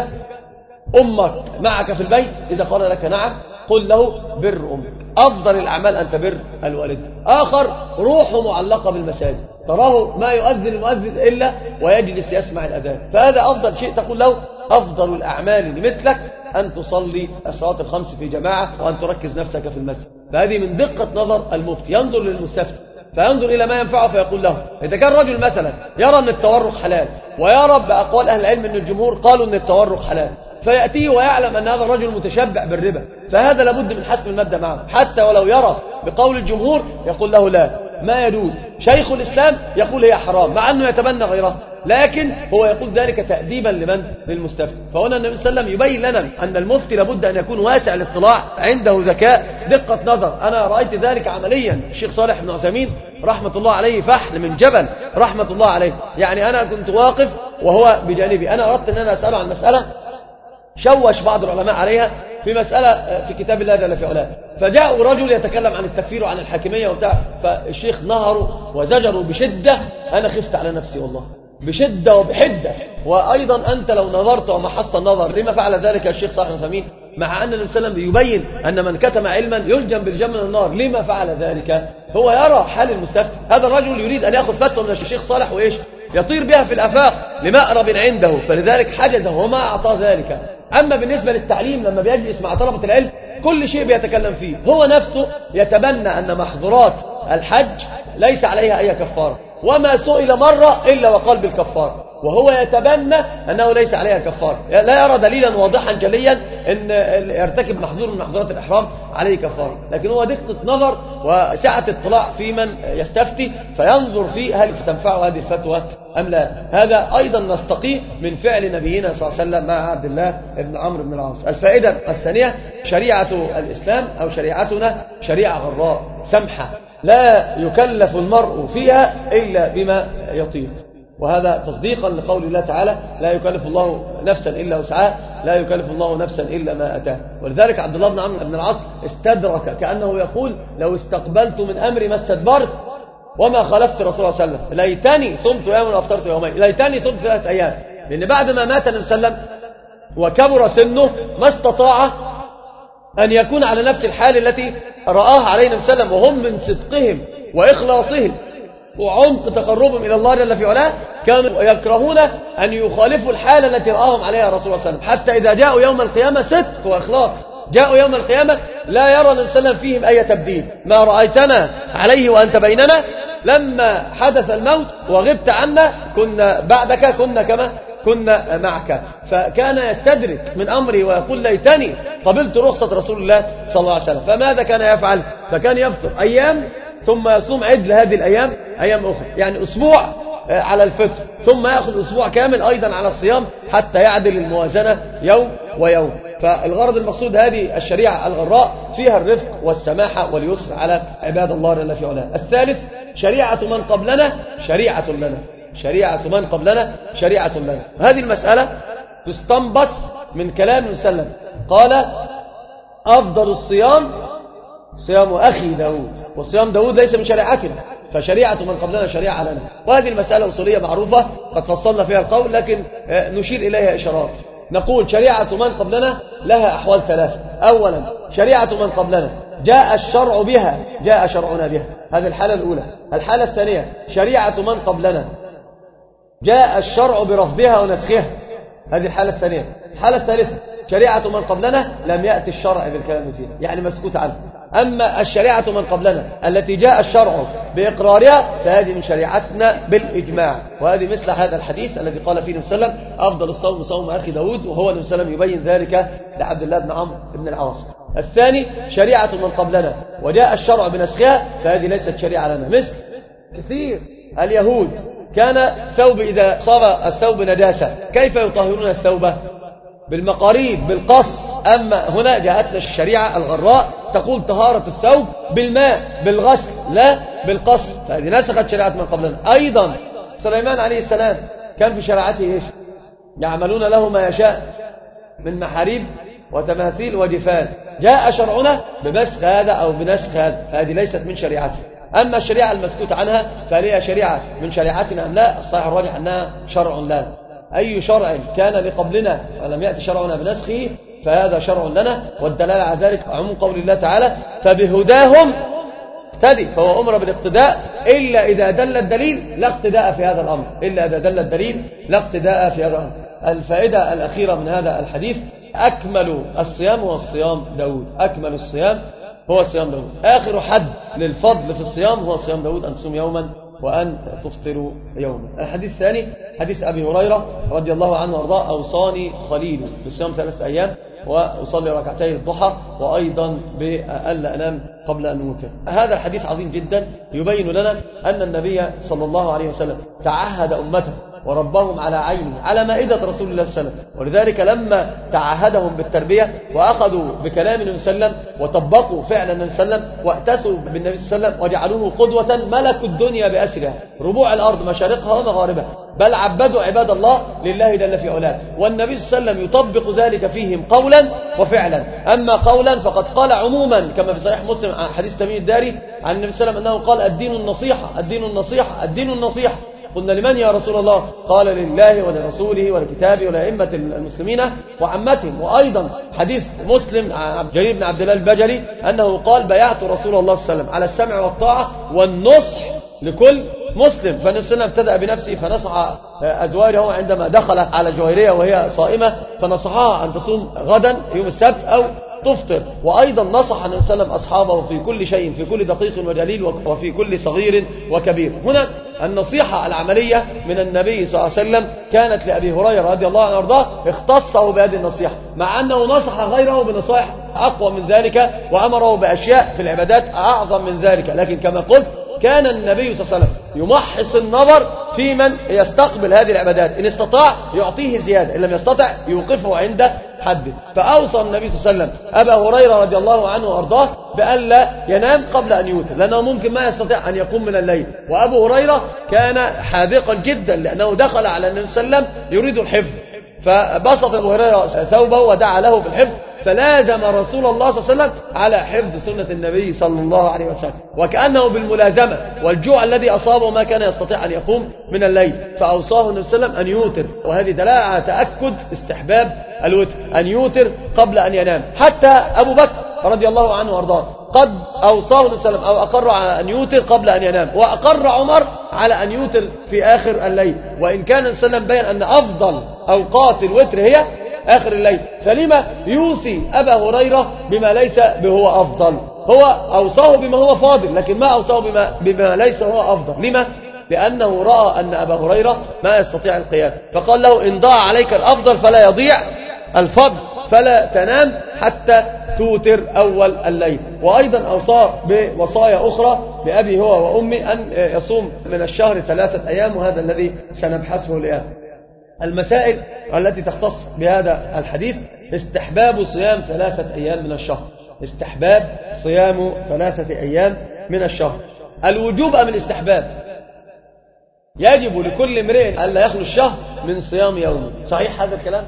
أمك معك في البيت، إذا قال لك نعم قل له بر أمك، أفضل الأعمال أن تبر الوالد. آخر روحه معلقة بالمساجد، تراه ما يؤذن المؤذن إلا ويجلس يسمع الأذان، فهذا أفضل شيء، تقول له أفضل الأعمال لمثلك أن تصلي الصلاة الخمس في جماعة وأن تركز نفسك في المسجد. فهذه من دقة نظر المفتي، ينظر للمستفتي فينظر إلى ما ينفعه فيقول له. إذا كان رجل مثلا يرى أن التورق حلال ويرى بأقوال أهل العلم أن الجمهور قالوا أن التورق حلال، فيأتيه ويعلم أن هذا الرجل متشبع بالربا، فهذا لابد من حسم المادة معه، حتى ولو يرى بقول الجمهور يقول له لا ما يجوز. شيخ الإسلام يقول هي حرام مع أنه يتبنى غيره، لكن هو يقول ذلك تأديبا لمن؟ للمستفتي. فهنا النبي صلى الله عليه وسلم يبين لنا أن المفتي لابد أن يكون واسع الاطلاع، عنده ذكاء، دقة نظر. أنا رأيت ذلك عمليا. الشيخ صالح بن عثيمين رحمة الله عليه فحل من جبل رحمة الله عليه، يعني أنا كنت واقف وهو بجانبي، أنا أردت أن أنا أسأله عن مسألة شوش بعض العلماء عليها في مسألة في كتاب الله جل في علاه، فجاء رجل يتكلم عن التكفير وعن الحاكمية وبتاع، فالشيخ نهره وزجره بشدة. أنا خفت على نفسي والله بشدة وبحدة. وأيضا أنت لو نظرت ومحصت النظر لما فعل ذلك الشيخ صالح بن عثيمين، مع أن النبي صلى الله عليه وسلم يبين أن من كتم علما يلجم بالجم من النار، لما فعل ذلك؟ هو يرى حال المستفتي. هذا الرجل يريد أن يأخذ فتوى من الشيخ صالح وإيش يطير بها في الآفاق لمأرب عنده، فلذلك حجزه وما أعطاه ذلك. أما بالنسبة للتعليم لما بيجلس مع طلبة العلم كل شيء بيتكلم فيه، هو نفسه يتبنى أن محظورات الحج ليس عليها أي كفارة، وما سئل مرة إلا وقال بالكفارة، وهو يتبنى أنه ليس عليها كفارة، لا يرى دليلا واضحا جليا أن يرتكب محظور من محظورات الإحرام عليه كفارة. لكن هو دقة نظر وسعة اطلاع في من يستفتي، فينظر فيه هل تنفعه هذه الفتوى أم لا. هذا أيضا نستقيه من فعل نبينا صلى الله عليه وسلم مع عبد الله بن عمرو بن العاص. الفائدة الثانية، شريعة الإسلام أو شريعتنا شريعة غراء سمحة، لا يكلف المرء فيها إلا بما يطيق، وهذا تصديقا لقول الله تعالى لا يكلف الله نفسا إلا وسعها، لا يكلف الله نفسا إلا ما أتاه. ولذلك عبد الله بن عمرو بن العاص استدرك كأنه يقول لو استقبلت من أمري ما استدبرت وما خالفت الرسول صلى الله عليه وسلم، ليتني صمت يوما وافطرت يومين، ليتني صمت ثلاث أيام. لأن بعد ما مات النبي صلى الله عليه وسلم وكبر سنه ما استطاع أن يكون على نفس الحال التي رآها علينا النبي صلى الله عليه وسلم، وهم من صدقهم وإخلاصهم وعمق تقربهم إلى الله جل في علاه كانوا يكرهون أن يخالفوا الحالة التي رآهم عليها الرسول صلى الله عليه وسلم، حتى إذا جاءوا يوم القيامة صدق وإخلاص، جاءوا يوم القيامة لا يرى النبي صلى الله عليه وسلم فيهم أي تبديل. ما رأيتنا عليه وأنت بيننا، لما حدث الموت وغبت عنا كنا بعدك كنا كما كنا معك. فكان يستدرك من أمره ويقول ليتني قبلت رخصة رسول الله صلى الله عليه وسلم. فماذا كان يفعل؟ فكان يفطر أيام ثم يصوم عدل هذه الأيام أيام أخرى، يعني أسبوع على الفطر ثم يأخذ أسبوع كامل أيضا على الصيام حتى يعدل الموازنة يوم ويوم. فالغرض المقصود هذه الشريعة الغراء فيها الرفق والسماحة واليسر على عباد الله جل في علاه. الثالث، شريعة من قبلنا شريعة لنا، شريعة من قبلنا شريعة لنا. هذه المسألة تستنبط من كلام النبي صلى الله عليه وسلم، قال أفضل الصيام صيام أخي داود، وصيام داود ليس من شريعتنا، فشريعة من قبلنا شريعة لنا. وهذه المسألة أصولية معروفة قد فصلنا فيها القول، لكن نشير إليها إشارات. نقول شريعة من قبلنا لها أحوال ثلاثة. أولا، شريعة من قبلنا جاء الشرع بها، جاء شرعنا بها، هذه الحالة الأولى. الحالة الثانية، شريعة من قبلنا جاء الشرع برفضها ونسخها، هذه الحالة الثانية. الحالة الثالثة، شريعة من قبلنا لم يأتي الشرع بالكلام فيها، يعني مسكوت عنه. أما الشريعة من قبلنا التي جاء الشرع بإقرارها فهذه من شريعتنا بالإجماع. وهذه مثل هذا الحديث الذي قال فيه النبي صلى الله عليه وسلم أفضل الصوم صوم أخي داود، وهو النبي صلى الله عليه وسلم يبين ذلك لعبد الله بن عمرو بن العاص. الثاني، شريعة من قبلنا وجاء الشرع بنسخها فهذه ليست شريعة لنا. مثل كثير اليهود كان ثوب إذا صار الثوب نجاسة كيف يطهرون الثوب؟ بالمقاريد بالقص. أما هنا جاءتنا الشريعة الغراء تقول طهارة الثوب بالماء بالغسل لا بالقص، فهذه نسخت شريعة من قبلنا. أيضا سليمان عليه السلام كان في شريعته إيش؟ يعملون له ما يشاء من محاريب وتماثيل وجفان، جاء شرعنا بمسخ هذا أو بنسخ هذا، فهذه ليست من شريعته. أما الشريعة المسكوت عنها فهي شريعة من شريعتنا أم لا؟ الصحيح الراجح أنها شرع لا. أي شرع كان لقبلنا ولم يأتي شرعنا بنسخه فهذا شرع لنا. والدلالة على ذلك عموم قول الله تعالى فبهداهم اقتدي، فهو أمر بالاقتداء إلا إذا دل الدليل لا اقتداء في هذا الأمر، إلا إذا دل الدليل لا اقتداء في هذا الأمر. الفائدة الأخيرة من هذا الحديث: أكمل الصيام هو صيام داود. أكمل الصيام هو صيام داود. آخر حد للفضل في الصيام هو صيام داود، أن تصوم يوما وأن تفطر يوما. الحديث الثاني حديث أبي هريرة رضي الله عنه وارضاه: أوصاني خليلي بصيام ثلاثة أيام وأصلي ركعتي الضحى، وأيضا بألا أنام قبل أن أوتر. هذا الحديث عظيم جدا، يبين لنا أن النبي صلى الله عليه وسلم تعهد أمته وربهم على عينه على مائدة رسول الله صلى الله عليه وسلم، ولذلك لما تعهدهم بالتربية وأخذوا بكلام النبي صلى الله عليه وسلم وطبقوا فعل النبي صلى الله عليه وسلم واتسوا بالنبي صلى الله عليه وسلم وجعلوه قدوة، ملكوا الدنيا بأسرها، ربوع الأرض مشارقها ومغاربها، بل عبدوا عباد الله لله جل في علاه. والنبي صلى الله عليه وسلم يطبق ذلك فيهم قولا وفعلا. أما قولا فقد قال عموما كما في صحيح مسلم عن حديث تميم الداري عن النبي صلى الله عليه وسلم أنه قال: الدين النصيحة، الدين النصيحة، الدين النصيحة. قلنا: لمن يا رسول الله؟ قال: لله ولرسوله ولكتابه ولأئمة المسلمين وعمتهم. وأيضا حديث مسلم عن جرير بن عبد الله البجلي أنه قال: بايعت رسول الله صلى الله عليه وسلم على السمع والطاعة والنصح لكل مسلم. فالنبي صلى الله عليه وسلم ابتدأ بنفسه فنصح أزواجه عندما دخل على جويرية وهي صائمة، فنصحها أن تصوم غدا يوم السبت أو تفطر. وأيضا نصح النبي صلى الله عليه وسلم أصحابه في كل شيء، في كل دقيق وجليل وفي كل صغير وكبير. هنا النصيحة العملية من النبي صلى الله عليه وسلم كانت لأبي هريرة رضي الله عنه وارضاه، اختصه بهذه النصيحة، مع أنه نصح غيره بنصائح أقوى من ذلك وأمره بأشياء في العبادات أعظم من ذلك. لكن كما قلت كان النبي صلى الله عليه وسلم يمحص النظر في من يستقبل هذه العبادات، إن استطاع يعطيه زيادة، إن لم يستطع يوقفه عند حد. فأوصى النبي صلى الله عليه وسلم أبا هريرة رضي الله عنه وأرضاه بألا ينام قبل أن يوتر، لأنه ممكن ما يستطيع أن يقوم من الليل. وأبو هريرة كان حاذقا جدا، لأنه دخل على النبي صلى الله عليه وسلم يريد الحفظ، فبسط أبو هريرة ثوبه ودعا له بالحفظ، فلازم رسول الله صلى الله عليه وسلم على حفظ سنة النبي صلى الله عليه وسلم، وكأنه بالملازمة والجوع الذي أصابه ما كان يستطيع أن يقوم من الليل، فأوصاه النبي صلى الله عليه وسلم أن يوتر. وهذه دلالة على تأكد استحباب الوتر، أن يوتر قبل أن ينام. حتى أبو بكر رضي الله عنه وارضاه قد أوصاه النبي صلى الله عليه وسلم أو أقر على أن يوتر قبل أن ينام، وأقر عمر على أن يوتر في آخر الليل. وإن كان النبي صلى الله عليه وسلم بين أن أفضل أوقات الوتر هي آخر الليل، فلما يوصي أبا هريرة بما ليس بهو أفضل؟ هو أوصاه بما هو فاضل، لكن ما أوصاه بما, بما ليس هو أفضل. لما؟ لأنه رأى أن أبا هريرة ما يستطيع القيام، فقال له: إن ضاع عليك الأفضل فلا يضيع الفضل، فلا تنام حتى توتر أول الليل. وأيضا أوصاه بوصايا أخرى بأبي هو وأمي أن يصوم من الشهر ثلاثة أيام، وهذا الذي سنبحثه الآن. المسائل التي تختص بهذا الحديث: استحباب صيام ثلاثة أيام من الشهر. استحباب صيام ثلاثة أيام من الشهر. الوجوب أم الاستحباب؟ يجب لكل امرئ ألا يخلو الشهر من صيام يوم. صحيح هذا الكلام؟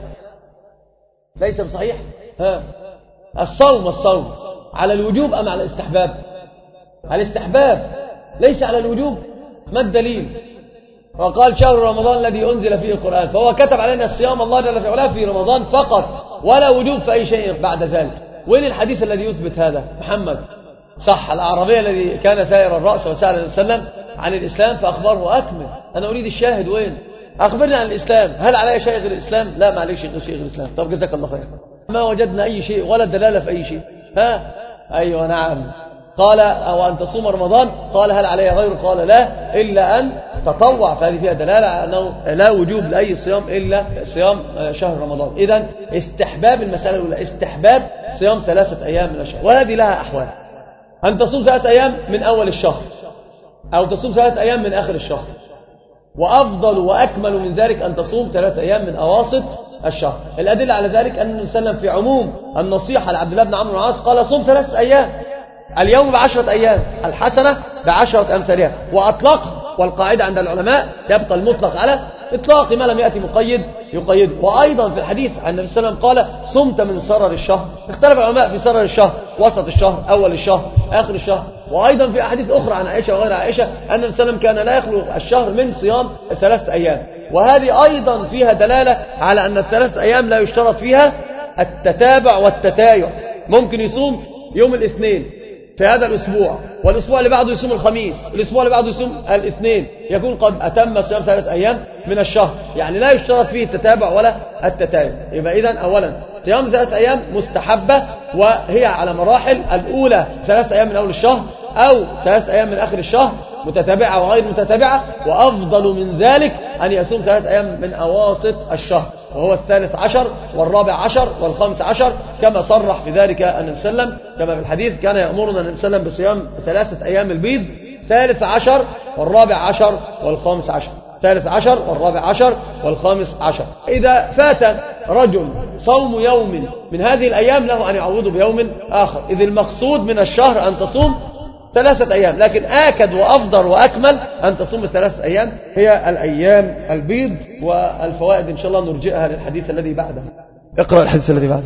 ليس بصحيح؟ ها. الصوم الصوم على الوجوب أم على الاستحباب؟ على الاستحباب ليس على الوجوب. ما الدليل؟ وقال: شهر رمضان الذي أنزل فيه القرآن، فهو كتب علينا الصيام الله جل في علاه في رمضان فقط، ولا وجوب في أي شيء بعد ذلك. وين الحديث الذي يثبت هذا؟ محمد صح الأعرابي الذي كان ثائر الرأس وسأل النبي صلى الله عليه وسلم عن الإسلام فأخبره: أكمل، أنا أريد الشاهد، وين؟ أخبرني عن الإسلام، هل علي شيء غير الإسلام؟ لا، ما عليك شيء غير الإسلام. طب جزاك الله خير. ما وجدنا أي شيء ولا دلالة في أي شيء. ها؟ أيوة نعم. قال: أو أن تصوم رمضان؟ قال: هل علي غيره؟ قال: لا، إلا أن تطوع. فهذه فيها دلالة على أنه لا وجوب لأي صيام إلا صيام شهر رمضان. إذن استحباب المسألة الأولى، استحباب صيام ثلاثة أيام من الشهر، وهذه لها أحوال: أن تصوم ثلاثة أيام من أول الشهر، أو تصوم ثلاثة أيام من آخر الشهر، وأفضل وأكمل من ذلك أن تصوم ثلاثة أيام من أواسط الشهر. الأدلة على ذلك أن النبي صلى الله عليه وسلم في عموم النصيحة لعبد الله بن عمرو بن العاص قال: صوم ثلاثة أيام، اليوم بعشرة أيام، الحسنة بعشرة أمثالها، وأطلقها. والقاعدة عند العلماء يبقى المطلق على إطلاق، ما لم يأتي مقيد يقيده. وأيضا في الحديث عن النبي صلى الله عليه وسلم قال: صمت من سرر الشهر. اختلف العلماء في سرر الشهر، وسط الشهر، أول الشهر، آخر الشهر. وأيضا في أحاديث أخرى عن عائشة وغير عائشة أن النبي صلى الله عليه وسلم كان لا يخلو الشهر من صيام ثلاثة أيام. وهذه أيضا فيها دلالة على أن الثلاث أيام لا يشترط فيها التتابع والتتايع. ممكن يصوم يوم الاثنين في هذا الأسبوع، والأسبوع اللي بعده يصوم الخميس، الأسبوع اللي بعده يصوم الاثنين، يكون قد أتم صيام ثلاثة أيام من الشهر. يعني لا يشترط فيه التتابع ولا التتابع. يبقى إذن أولا صيام ثلاثة أيام مستحبة، وهي على مراحل. الأولى ثلاثة أيام من أول الشهر، أو ثلاثة أيام من آخر الشهر، متتابعة وغير متتابعة. وأفضل من ذلك أن يصوم ثلاثة أيام من أواسط الشهر، وهو الثالث عشر والرابع عشر والخامس عشر، كما صرح في ذلك النبي صلى الله عليه وسلم، كما في الحديث كان يأمرنا النبي صلى الله عليه وسلم بصيام ثلاثة أيام البيض، ثالث عشر والرابع عشر والخامس عشر، ثالث عشر والرابع عشر والخامس عشر. إذا فات رجل صوم يوم من هذه الأيام له أن يعوضه بيوم آخر، إذ المقصود من الشهر أن تصوم ثلاثة أيام، لكن آكد وأفضل وأكمل أن تصوم الثلاثة أيام هي الأيام البيض. والفوائد إن شاء الله نرجئها للحديث الذي بعده. اقرأ الحديث الذي بعده.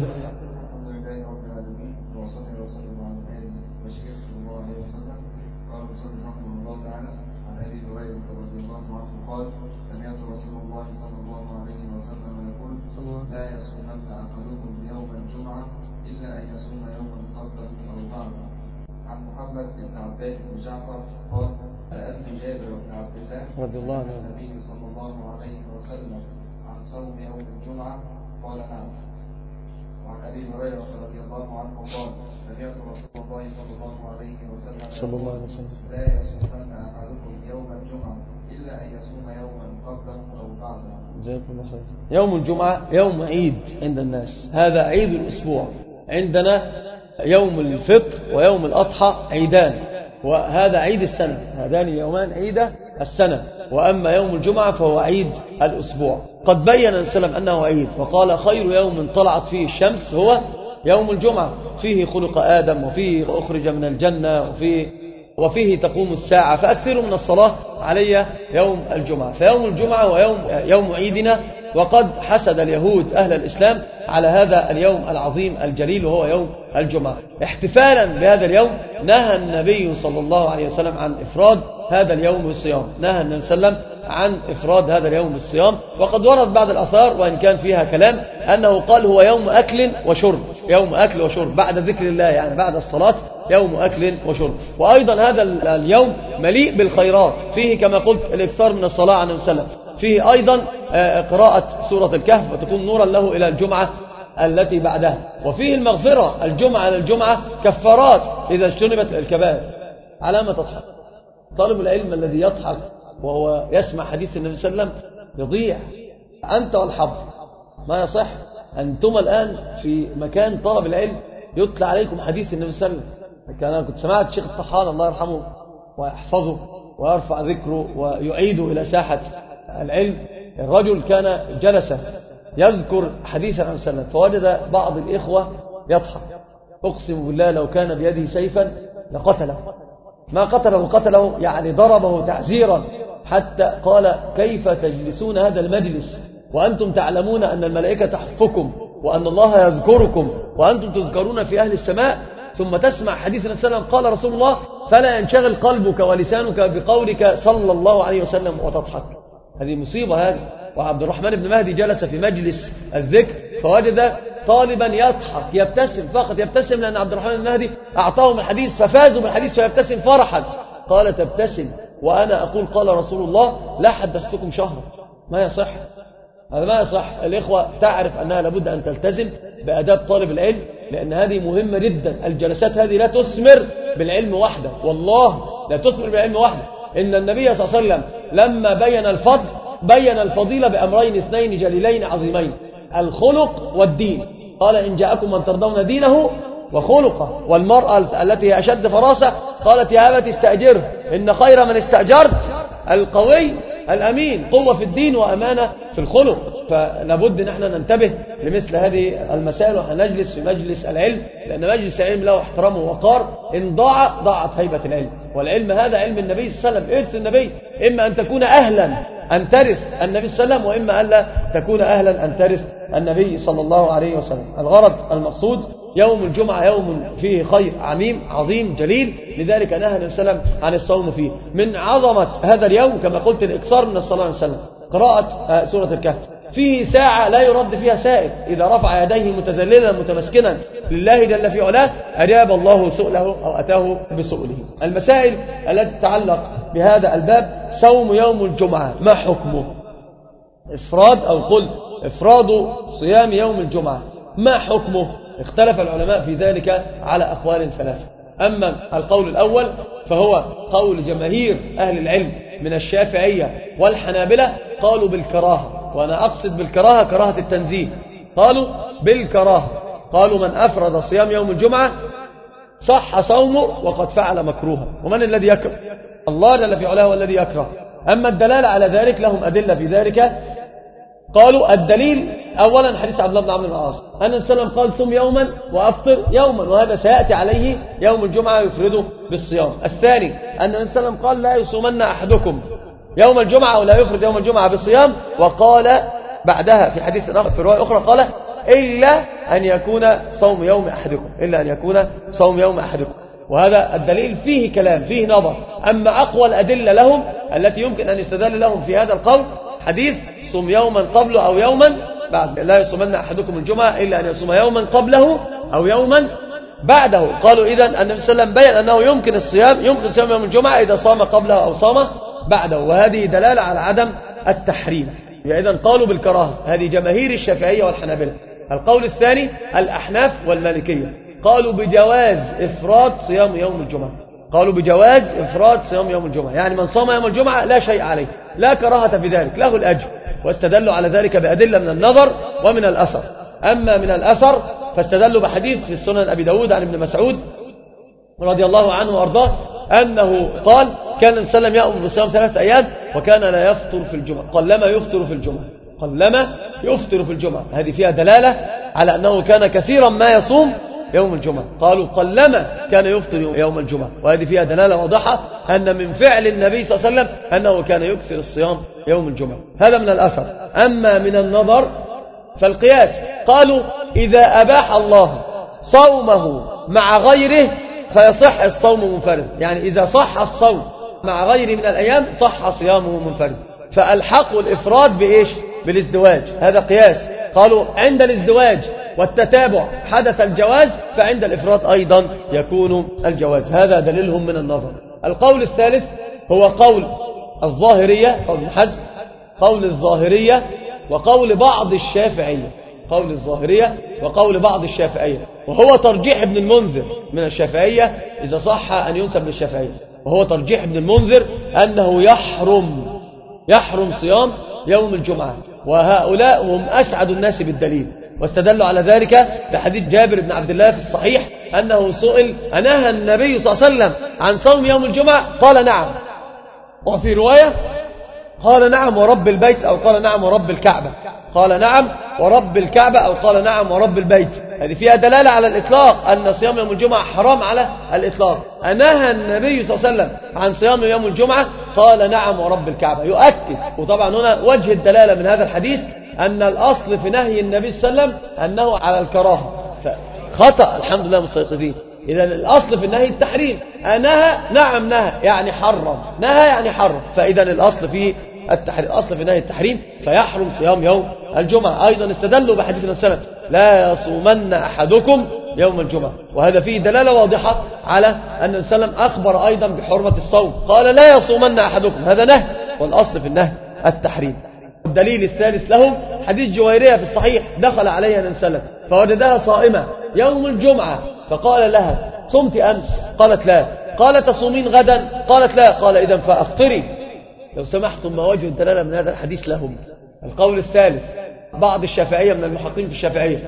محمد بن عباد بن جعفر قال: سألت جابر بن عبد الله رضي الله عنه النبي صلى الله عليه وسلم عن صوم يوم الجمعة، قال: نعم. وعن أبي هريرة رضي الله عنه قال: سمعت رسول الله صلى الله عليه وسلم صلى الله عليه وسلم: لا يصومن أحدكم يوم الجمعة إلا أن يصوم يوما قبله أو بعده. يوم الجمعة يوم عيد عند الناس، هذا عيد الأسبوع. عندنا يوم الفطر ويوم الأضحى عيدان، وهذا عيد السنة، هذان يومان عيد السنة. وأما يوم الجمعة فهو عيد الأسبوع. قد بين النبي صلى الله عليه وسلم أنه عيد، وقال: خير يوم طلعت فيه الشمس هو يوم الجمعة، فيه خلق آدم، وفيه أخرج من الجنة، وفيه, وفيه تقوم الساعة، فأكثروا من الصلاة علي يوم الجمعة. فيوم الجمعة هو يوم, يوم عيدنا. وقد حسد اليهود أهل الإسلام على هذا اليوم العظيم الجليل وهو يوم الجمعة. احتفالا بهذا اليوم نهى النبي صلى الله عليه وسلم عن إفراد هذا اليوم بالصيام، نهى النبي صلى الله عليه وسلم عن إفراد هذا اليوم بالصيام. وقد ورد بعض الآثار وإن كان فيها كلام أنه قال هو يوم أكل وشرب، يوم أكل وشرب بعد ذكر الله، يعني بعد الصلاة يوم أكل وشرب. وأيضا هذا اليوم مليء بالخيرات، فيه كما قلت الإكثار من الصلاة على النبي صلى الله عليه وسلم، فيه أيضا قراءة سورة الكهف وتكون نورا له إلى الجمعة التي بعدها، وفيه المغفرة الجمعة للجمعة كفارات إذا اجتنبت الكبائر. على ما تضحك طالب العلم الذي يضحك وهو يسمع حديث النبي صلى الله عليه وسلم يضيع. أنت والحظ ما يصح. أنتم الآن في مكان طلب العلم يتلى عليكم حديث النبي صلى الله عليه وسلم. كان أنا كنت سمعت الشيخ الطحان الله يرحمه ويحفظه ويرفع ذكره ويعيده إلى ساحة العلم. الرجل كان جلس يذكر حديث النبي صلى الله عليه وسلم فوجد بعض الإخوة يضحك. أقسم بالله لو كان بيده سيفا لقتله، ما قتله قتله يعني ضربه تعزيرا، حتى قال: كيف تجلسون هذا المجلس وأنتم تعلمون أن الملائكة تحفكم وأن الله يذكركم وأنتم تذكرون في أهل السماء، ثم تسمع حديث النبي صلى الله عليه وسلم قال رسول الله فلا ينشغل قلبك ولسانك بقولك صلى الله عليه وسلم وتضحك. هذه مصيبة هذه. وعبد الرحمن بن مهدي جلس في مجلس الذكر فوجد طالبا يضحك يبتسم، فقط يبتسم، لأن عبد الرحمن بن مهدي أعطاهم الحديث ففازوا بالحديث فيبتسم فرحا. قال: تبتسم وأنا أقول قال رسول الله لا حدثتكم شهرا. ما يصح هذا، ما يصح. الإخوة تعرف أنها لابد أن تلتزم بأداب طالب العلم، لأن هذه مهمة جدا. الجلسات هذه لا تثمر بالعلم وحده، والله لا تثمر بالعلم وحده. إن النبي صلى الله عليه وسلم لما بين الفضل بين الفضيلة بأمرين اثنين جليلين عظيمين: الخلق والدين. قال: إن جاءكم من ترضون دينه وخلقه. والمرأة التي هي أشد فراسة قالت: يا أبت استأجره إن خير من استأجرت القوي الأمين، قوة في الدين وأمانة في الخلق. فلابد نحن ننتبه لمثل هذه المسائل ونجلس في مجلس العلم، لأن مجلس العلم له احترام ووقار. إن ضاع ضاعت هيبة العلم، والعلم هذا علم النبي صلى الله عليه وسلم، إرث النبي. إما أن تكون أهلا أن ترث النبي صلى الله عليه وسلم، وإما أن لا تكون أهلا أن ترث النبي صلى الله عليه وسلم. الغرض المقصود يوم الجمعة يوم فيه خير عميم عظيم جليل، لذلك نهى النبي صلى الله عليه وسلم عن الصوم فيه. من عظمة هذا اليوم كما قلت الإكثار من الصلاة عليه وسلم، قراءة سورة الكهف. فيه ساعة لا يرد فيها سائل، إذا رفع يديه متذللا متمسكنا لله جل في علاه أجاب الله سؤله أو أتاه بسؤله. المسائل التي تتعلق بهذا الباب: صوم يوم الجمعة ما حكمه؟ إفراد أو قل إفراد صيام يوم الجمعة ما حكمه؟ اختلف العلماء في ذلك على أقوال ثلاثة. أما القول الأول فهو قول جماهير أهل العلم من الشافعية والحنابلة، قالوا بالكراهة، وأنا أقصد بالكراهة كراهة التنزيه، قالوا بالكراهة، قالوا من أفرد صيام يوم الجمعة صح صومه وقد فعل مكروها. ومن الذي يكره؟ الله جل في علاه هو الذي يكره. أما الدلالة على ذلك لهم أدلة في ذلك. قالوا الدليل أولا حديث عبد الله بن عمرو بن العاص أن النبي صلى الله عليه وسلم قال صم يوما وأفطر يوما، وهذا سيأتي عليه يوم الجمعة يفرده بالصيام. الثاني أن النبي صلى الله عليه وسلم قال لا يصومن أحدكم يوم الجمعة ولا يفرد يوم الجمعة بالصيام، وقال بعدها في حديث آخر في رواية أخرى قال إلا أن يكون صوم يوم أحدكم، إلا أن يكون صوم يوم أحدكم. وهذا الدليل فيه كلام فيه نظر. أما أقوى الأدلة لهم التي يمكن أن يستدل لهم في هذا القول حديث صم يوما قبله أو يوما بعد، لا يصومن أحدكم الجمعة إلا أن يصوم يوما قبله أو يوما بعده. قالوا إذن النبي صلى الله عليه وسلم بيّن أنه يمكن الصيام يمكن صيام يوم الجمعة إذا صام قبله أو صام بعده، وهذه دلالة على عدم التحريم. إذن قالوا بالكراهة، هذه جماهير الشافعية والحنابلة. القول الثاني الأحناف والمالكية قالوا بجواز إفراد صيام يوم الجمعة، قالوا بجواز إفراد صيام يوم الجمعة، يعني من صام يوم الجمعة لا شيء عليه، لا كراهة في ذلك، له الأجر. واستدلوا على ذلك بأدلة من النظر ومن الأثر. أما من الأثر فاستدلوا بحديث في السنن أبي داود عن ابن مسعود رضي الله عنه وأرضاه أنه قال كان النبي صلى الله عليه وسلم يأمر بصيام ثلاثة أيام وكان لا يفطر في الجمعة، قلما يفطر في الجمعة، قلما يفطر في الجمعة. هذه فيها دلالة على أنه كان كثيرا ما يصوم يوم الجمعة. قالوا قلما كان يفطر يوم الجمعة، وهذه فيها دلالة واضحة أن من فعل النبي صلى الله عليه وسلم أنه كان يكثر الصيام يوم الجمعة. هذا من الأثر. أما من النظر فالقياس، قالوا إذا أباح الله صومه مع غيره فيصح الصوم منفرد، يعني إذا صح الصوم مع غيره من الأيام صح صيامه منفرد، فألحقوا الإفراد بإيش؟ بالازدواج. هذا قياس. قالوا عند الازدواج والتتابع حدث الجواز، فعند الإفراد أيضا يكون الجواز. هذا دليلهم من النظر. القول الثالث هو قول الظاهرية، قول ابن حزم، قول الظاهرية وقول بعض الشافعية، قول الظاهرية وقول بعض الشافعية، وهو ترجيح ابن المنذر من الشافعية إذا صح أن ينسب للشافعية، وهو ترجيح ابن المنذر أنه يحرم يحرم صيام يوم الجمعة، وهؤلاء هم أسعد الناس بالدليل. واستدلوا على ذلك بحديث جابر بن عبد الله في الصحيح أنه سئل أنهى النبي صلى الله عليه وسلم عن صوم يوم الجمعة؟ قال نعم. وفي رواية قال نعم ورب البيت، أو قال نعم ورب الكعبة، قال نعم ورب الكعبة أو قال نعم ورب البيت. هذه فيها دلالة على الإطلاق أن صيام يوم الجمعة حرام على الإطلاق. أنهى النبي صلى الله عليه وسلم عن صيام يوم الجمعة؟ قال نعم ورب الكعبة، يؤكد. وطبعا هنا وجه الدلالة من هذا الحديث أن الأصل في نهي النبي صلى الله عليه وسلم أنه على الكراهة، فخطأ الحمد لله مستيقظين. إذا الأصل في النهي التحريم، أنهى نعم نهى يعني حرم، نهى يعني حرم، فإذا الأصل في التحريم، الأصل في نهي التحريم، فيحرم صيام يوم الجمعة. أيضا استدلوا بحديث النبي صلى الله عليه وسلم لا يصومن أحدكم يوم الجمعة، وهذا فيه دلالة واضحة على أن النبي صلى الله عليه وسلم أخبر أيضا بحرمة الصوم، قال لا يصومن أحدكم، هذا نهي، والأصل في النهي التحريم. الدليل الثالث لهم حديث جويرية في الصحيح دخل عليها النبي صلى الله عليه وسلم فوجدها صائمة يوم الجمعة، فقال لها صمت أمس؟ قالت لا. قال تصومين غدا؟ قالت لا. قال إذن فأفطري. لو سمحتم ما وجه الدلالة من هذا الحديث لهم؟ القول الثالث بعض الشافعية من المحققين في الشافعية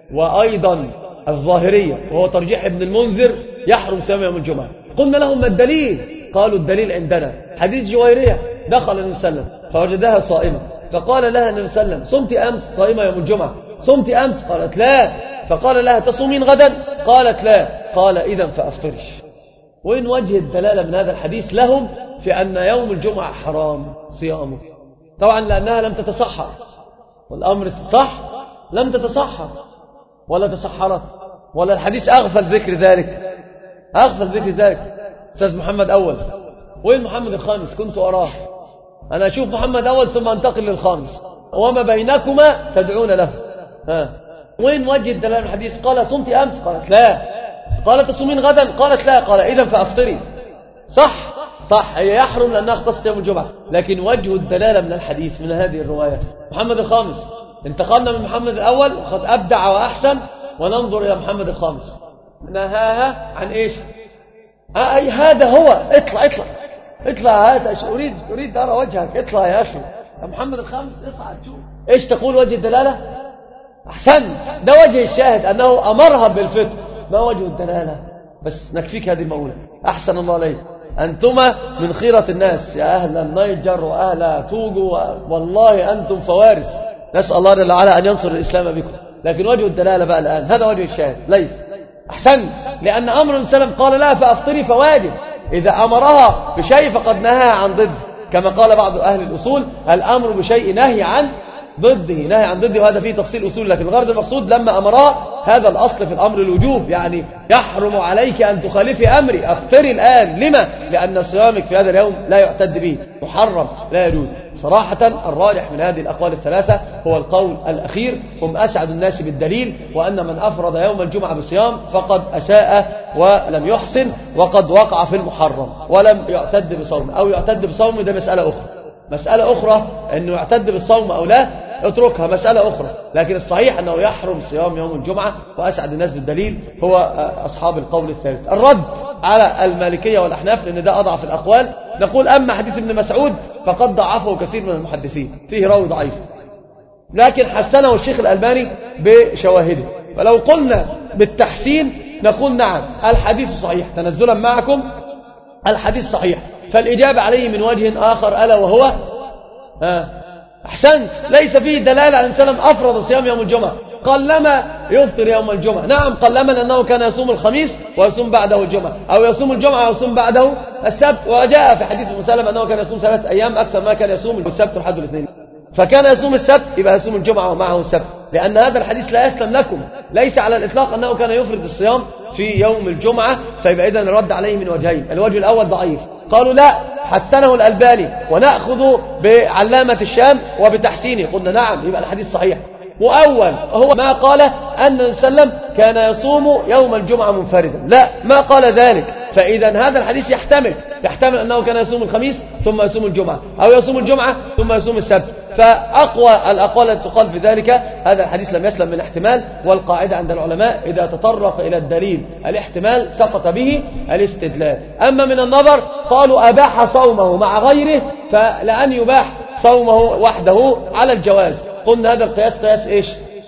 وأيضا الظاهرية، وهو ترجيح ابن المنذر، يحرم صيام يوم الجمعة. قلنا لهم ما الدليل؟ قالوا الدليل عندنا حديث جويرية دخل النبي صلى الله عليه وسلم فوجدها صائمة، فقال لها النبي صلى الله عليه وسلم صمت أمس؟ صائمة يوم الجمعة. صمت أمس؟ قالت لا. فقال لها تصومين غدا؟ قالت لا. قال إذن فأفطرش. وين وجه الدلالة من هذا الحديث لهم في أن يوم الجمعة حرام صيامه؟ طبعا لأنها لم تتصحر، والأمر صح لم تتصحر ولا تصحرت، ولا الحديث أغفل ذكر ذلك، أغفل ذكر ذلك. أستاذ محمد أول، وين محمد الخامس؟ كنت أراه، أنا أشوف محمد أول ثم أنتقل للخامس. وما بينكما تدعون له. ها وين وجه الدلالة الحديث؟ قال صمت أمس؟ قالت لا. قالت تصومين غدا؟ قالت لا. قال إذن فأفطري. صح صح، هي يحرم لأنها اختص يوم الجمعة، لكن وجه الدلالة من الحديث من هذه الرواية محمد الخامس. انتقلنا من محمد الأول قد أبدع وأحسن، وننظر إلى محمد الخامس نهاها عن إيش؟ أي هذا هو. اطلع اطلع اطلع، هذا أريد أريد أرى وجهك، اطلع يا أخي يا محمد الخامس، اصعد شوف إيش تقول وجه الدلالة. أحسنت، ده وجه الشاهد أنه أمرها بالفطر. ما وجه الدلالة؟ بس نكفيك هذه المولى. أحسن الله عليك. أنتما من خيرة الناس يا أهل النيجر وأهل توجو، والله أنتم فوارس. نسأل الله جل وعلا أن ينصر الإسلام بكم. لكن وجه الدلالة بقى الآن هذا وجه الشاهد ليس. أحسنت، لأن أمر السلام قال لا فأفطري فواجب. إذا أمرها بشيء فقد نهى عن ضد، كما قال بعض أهل الأصول الأمر بشيء نهي عن ضده، نهي عن ضده، وهذا فيه تفصيل أصول. لكن الغرض المقصود لما أمرها هذا الأصل في الأمر الوجوب، يعني يحرم عليك أن تخالفي أمري، أفطري الآن. لما؟ لأن صيامك في هذا اليوم لا يعتد به، محرم لا يجوز. صراحة الراجح من هذه الأقوال الثلاثة هو القول الأخير، هم أسعد الناس بالدليل، وأن من أفرض يوم الجمعة بصيام فقد أساء ولم يحسن، وقد وقع في المحرم ولم يعتد بصوم، أو يعتد بصوم ده مسألة أخرى. مسألة أخرى أنه يعتد بالصوم أو لا، اتركها مسألة أخرى. لكن الصحيح أنه يحرم صيام يوم الجمعة، وأسعد الناس بالدليل هو أصحاب القول الثالث. الرد على المالكية والأحناف لأن ده أضعف الأقوال، نقول أما حديث ابن مسعود فقد ضعفه كثير من المحدثين، فيه راوي ضعيف، لكن حسنه الشيخ الألباني بشواهده. فلو قلنا بالتحسين نقول نعم الحديث صحيح، تنزلا معكم الحديث صحيح. فالإجابة عليه من وجه آخر ألا وهو ها أحسنت، ليس فيه دلالة على أن سلم أفرض صيام يوم الجمعة، قلما يفطر يوم الجمعة. نعم قلما، لأنه كان يصوم الخميس ويصوم بعده الجمعة، أو يصوم الجمعة ويصوم بعده السبت. وجاء في حديث ابن سلمة أنه كان يصوم ثلاث أيام أكثر ما كان يصوم السبت والحد والاثنين، فكان يصوم السبت يبقى يصوم الجمعة ومعه السبت، لأن هذا الحديث لا يسلم لكم. ليس على الإطلاق أنه كان يفرض الصيام في يوم الجمعة، فيبقى إذن الرد عليه من وجهين. الوجه الأول ضعيف، قالوا لا حسنه الألباني ونأخذ بعلامة الشام وبتحسينه، قلنا نعم يبقى الحديث صحيح. مؤول هو ما قال أن وسلم كان يصوم يوم الجمعة منفردا، لا ما قال ذلك. فإذا هذا الحديث يحتمل يحتمل أنه كان يصوم الخميس ثم يصوم الجمعة، أو يصوم الجمعة ثم يصوم السبت. فأقوى الأقوال التي تقال في ذلك هذا الحديث لم يسلم من احتمال، والقاعدة عند العلماء إذا تطرق إلى الدليل الاحتمال سقط به الاستدلال. أما من النظر قالوا أباح صومه مع غيره، فلأن يباح صومه وحده على الجواز. قلنا هذا القياس قياس إيش؟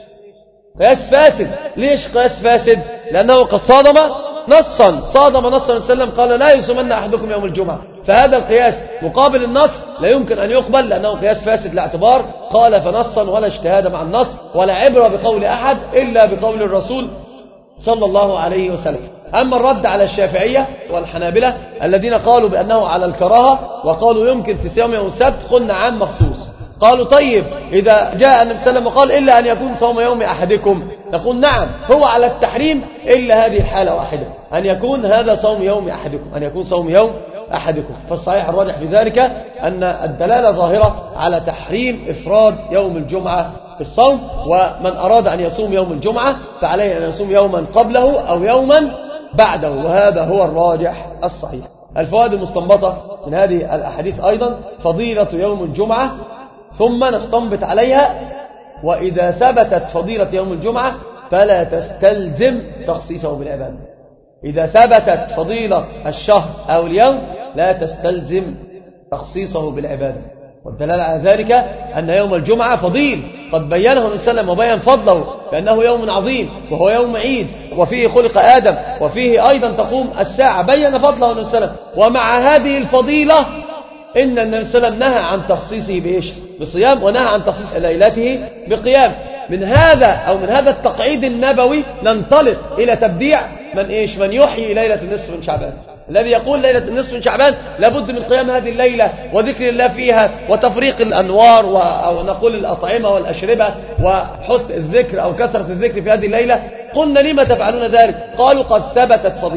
قياس فاسد. ليش قياس فاسد؟ لأنه قد صادم نصا صادم نصا وسلم قال لا يصومن أحدكم يوم الجمعة، فهذا القياس مقابل النص لا يمكن أن يقبل، لأنه قياس فاسد لاعتبار قال فنصا ولا اجتهاد مع النص، ولا عبرة بقول أحد إلا بقول الرسول صلى الله عليه وسلم. أما الرد على الشافعية والحنابلة الذين قالوا بأنه على الكراهة وقالوا يمكن في صيام يوم السبت، قلنا عام مخصوص. قالوا طيب إذا جاء النبي صلى الله عليه وسلم وقال إلا أن يكون صوم يوم أحدكم، نقول نعم هو على التحريم إلا هذه الحالة واحدة، أن يكون هذا صوم يوم أحدكم، أن يكون صوم يوم أحدكم. فالصحيح الراجح في ذلك أن الدلالة ظاهرة على تحريم إفراد يوم الجمعة بالصوم، ومن أراد أن يصوم يوم الجمعة فعليه أن يصوم يوما قبله أو يوما بعده، وهذا هو الراجح الصحيح. الفوائد المستنبطة من هذه الأحاديث أيضا فضيلة يوم الجمعة، ثم نستنبط عليها وإذا ثبتت فضيلة يوم الجمعة فلا تستلزم تخصيصه بالعبادة. إذا ثبتت فضيلة الشهر أو اليوم لا تستلزم تخصيصه بالعبادة. والدلالة على ذلك أن يوم الجمعة فضيل قد بينه النبي صلى الله عليه وسلم وبين فضله بأنه يوم عظيم وهو يوم عيد وفيه خلق آدم وفيه أيضا تقوم الساعة، بين فضله النبي صلى الله عليه وسلم. ومع هذه الفضيلة إن النبي صلى الله عليه وسلم نهى عن تخصيصه بإيش؟ بصيام، ونهى عن تخصيص ليلته بقيام. من هذا أو من هذا التقعيد النبوي ننطلق إلى تبديع من إيش؟ من يحيي ليلة النصف من شعبان، الذي يقول ليلة النصف من شعبان لابد من قيام هذه الليلة وذكر الله فيها وتفريق الأنوار و... أو نقول الأطعمة والأشربة وحسن الذكر أو كثرة الذكر في هذه الليلة. قلنا لما تفعلون ذلك؟ قالوا قد ثبتت فضيلته.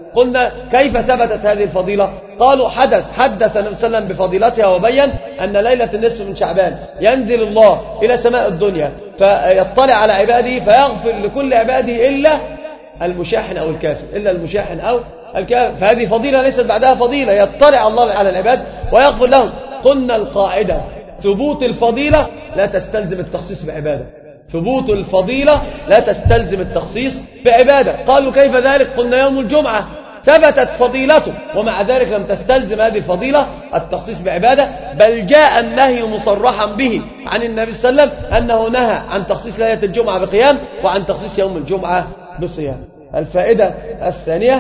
قلنا كيف ثبتت هذه الفضيلة؟ قالوا حدث حدث النبي صلى الله عليه وسلم بفضيلتها وبين أن ليلة النصف من شعبان ينزل الله إلى سماء الدنيا فيطلع على عباده فيغفر لكل عباده إلا المشاحن أو الكافر، إلا المشاحن أو الكافر. فهذه فضيلة ليست بعدها فضيلة، يطلع الله على العباد ويغفر لهم. قلنا القاعدة ثبوت الفضيلة لا تستلزم التخصيص بعبادة، ثبوت الفضيلة لا تستلزم التخصيص بعبادة. قالوا كيف ذلك؟ قلنا يوم الجمعة ثبتت فضيلته ومع ذلك لم تستلزم هذه الفضيلة التخصيص بعبادة، بل جاء النهي مصرحا به عن النبي صلى الله عليه وسلم أنه نهى عن تخصيص ليلة الجمعة بقيام وعن تخصيص يوم الجمعة بصيام. الفائدة الثانية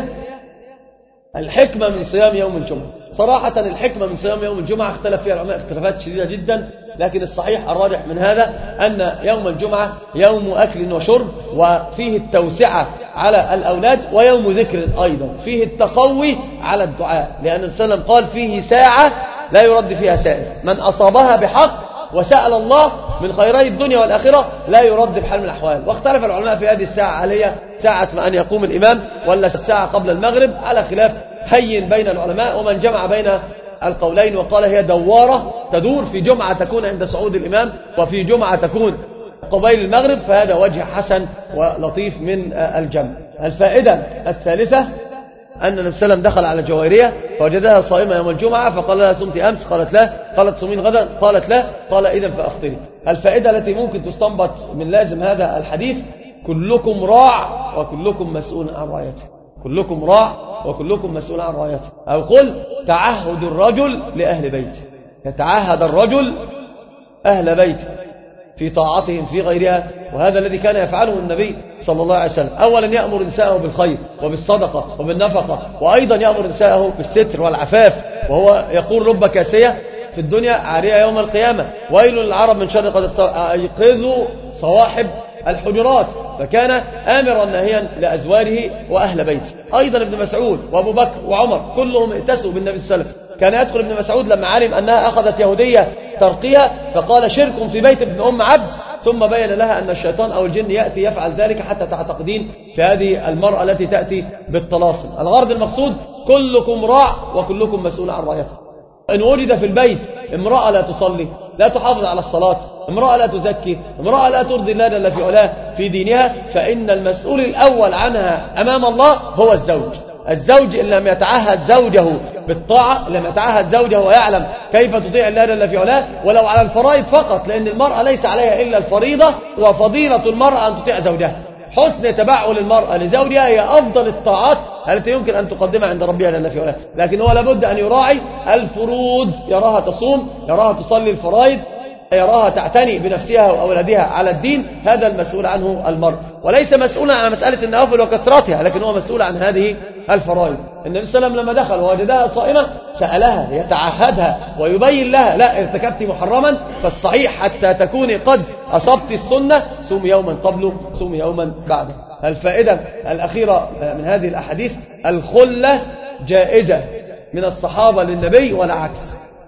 الحكمة من صيام يوم الجمعة. صراحة الحكمة من صيام يوم الجمعة اختلف فيها العلماء اختلافات شديدة جدا، لكن الصحيح الراجح من هذا أن يوم الجمعة يوم أكل وشرب وفيه التوسعة على الأولاد، ويوم ذكر أيضا فيه التقوي على الدعاء، لأن السلام قال فيه ساعة لا يرد فيها سائل، من أصابها بحق وسأل الله من خيري الدنيا والآخرة لا يرد بحال من الأحوال. واختلف العلماء في هذه الساعة، هل هي ساعة ما أن يقوم الإمام ولا الساعة قبل المغرب، على خلاف هين بين العلماء، ومن جمع بين القولين وقال هي دوارة تدور، في جمعة تكون عند صعود الإمام وفي جمعة تكون قبيل المغرب، فهذا وجه حسن ولطيف من الجمع. الفائدة الثالثة أن النبي صلى الله عليه وسلم دخل على جويرية فوجدها صائمة يوم الجمعة فقال لها صمت أمس؟ قالت لا. قالت صومين غدا؟ قالت لا. قال إذن فأفطري. الفائدة التي ممكن تستنبط من لازم هذا الحديث كلكم راع وكلكم مسؤول عن رعيته، كلكم راع وكلكم مسؤول عن رعيته. أو قل تعهد الرجل لأهل بيته، يتعهد الرجل أهل بيته في طاعتهم في غيرها، وهذا الذي كان يفعله النبي صلى الله عليه وسلم. أولا يأمر نساءه بالخير وبالصدقة وبالنفقة، وأيضا يأمر نساءه بالستر والعفاف، وهو يقول رب كاسية في الدنيا عارية يوم القيامة، ويل للعرب من شر قد أيقظوا صواحب الحجرات، فكان آمرا ناهيا لأزواجه وأهل بيته. أيضا ابن مسعود وأبو بكر وعمر كلهم ائتسوا بالنبي صلى الله عليه وسلم. كان يدخل ابن مسعود لما علم أنها أخذت يهودية ترقيها فقال شرك في بيت ابن أم عبد، ثم بين لها أن الشيطان أو الجن يأتي يفعل ذلك حتى تعتقدين في هذه المرأة التي تأتي بالطلاسم. الغرض المقصود كلكم راع وكلكم مسؤول عن رعيته. إن وجد في البيت امرأة لا تصلي، لا تحافظ على الصلاة، امرأة لا تزكي، امرأة لا ترضي الله جل في علاه في دينها، فإن المسؤول الأول عنها أمام الله هو الزوج. الزوج إن لم يتعهد زوجه بالطاعة، لم يتعهد زوجه ويعلم كيف تطيع الله جل في علاه ولو على الفرائض فقط، لأن المرأة ليس عليها إلا الفريضة، وفضيلة المرأة أن تطيع زوجها. حسن تبعل المرأة لزوجها هي أفضل الطاعات التي يمكن أن تقدمها عند ربها جل في علاه، لكن هو لابد أن يراعي الفروض، يراها تصوم، يراها تصلي الفرائض، يراها تعتني بنفسها وأولادها على الدين. هذا المسؤول عنه المرء، وليس مسؤولا عن مسألة النوافل وكثرتها، لكن هو مسؤول عن هذه الفرائض. النبي صلى الله عليه وسلم لما دخل ووجدها صائمة سألها يتعهدها ويبين لها لا ارتكبت محرما، فالصحيح حتى تكوني قد أصبت السنة صوم يوما قبله صوم يوما بعده. الفائدة الأخيرة من هذه الأحاديث الخلة جائزة من الصحابة للنبي ولا عكس.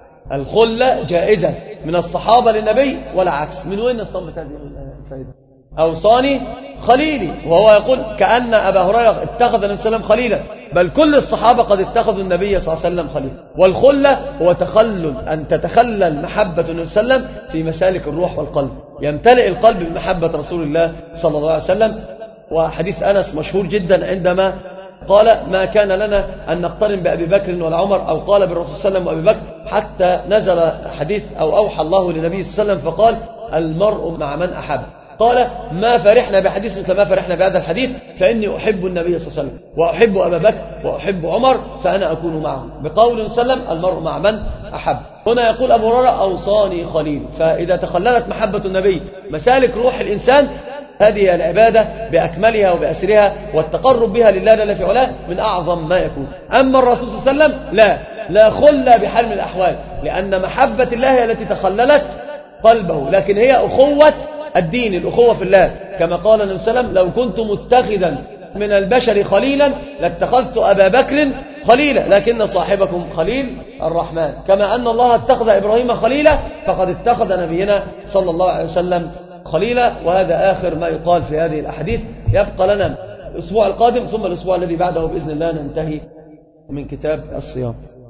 الخلة جائزة من الصحابة للنبي ولا عكس. من وين نستنبط هذه الفائدة؟ أوصاني خليلي، وهو يقول كأن أبا هريرة اتخذ النبي صلى الله عليه وسلم خليلا، بل كل الصحابة قد اتخذوا النبي صلى الله عليه وسلم خليلا. والخلة هو تخلل، أن تتخلل محبة النبي صلى الله عليه وسلم في مسالك الروح والقلب، يمتلئ القلب بمحبة رسول الله صلى الله عليه وسلم. وحديث أنس مشهور جدا عندما قال ما كان لنا أن نقترن بأبي بكر ولا عمر، أو قال بالرسول صلى الله عليه وسلم وأبي بكر، حتى نزل حديث أو أوحى الله للنبي صلى الله عليه وسلم فقال المرء مع من أحب. قال ما فرحنا بحديث مثل ما فرحنا بهذا الحديث، فإني أحب النبي صلى الله عليه وسلم وأحب أبا بكر وأحب عمر فأنا أكون معه. بقول صلى الله عليه وسلم المرء مع من أحب. هنا يقول أبو هريرة أوصاني خليل. فإذا تخللت محبة النبي مسالك روح الإنسان، هذه العبادة بأكملها وبأسرها والتقرب بها لله جل في علاه من أعظم ما يكون. أما الرسول صلى الله عليه وسلم لا لا خلة بحال من الأحوال، لأن محبة الله هي التي تخللت قلبه، لكن هي أخوة الدين، الأخوة في الله، كما قال النبي صلى الله عليه وسلم لو كنت متخذا من البشر خليلا لاتخذت أبا بكر خليلا لكن صاحبكم خليل الرحمن. كما أن الله اتخذ إبراهيم خليلا فقد اتخذ نبينا صلى الله عليه وسلم خليلا. وهذا آخر ما يقال في هذه الأحاديث. يبقى لنا الأسبوع القادم ثم الأسبوع الذي بعده بإذن الله ننتهي من كتاب الصيام.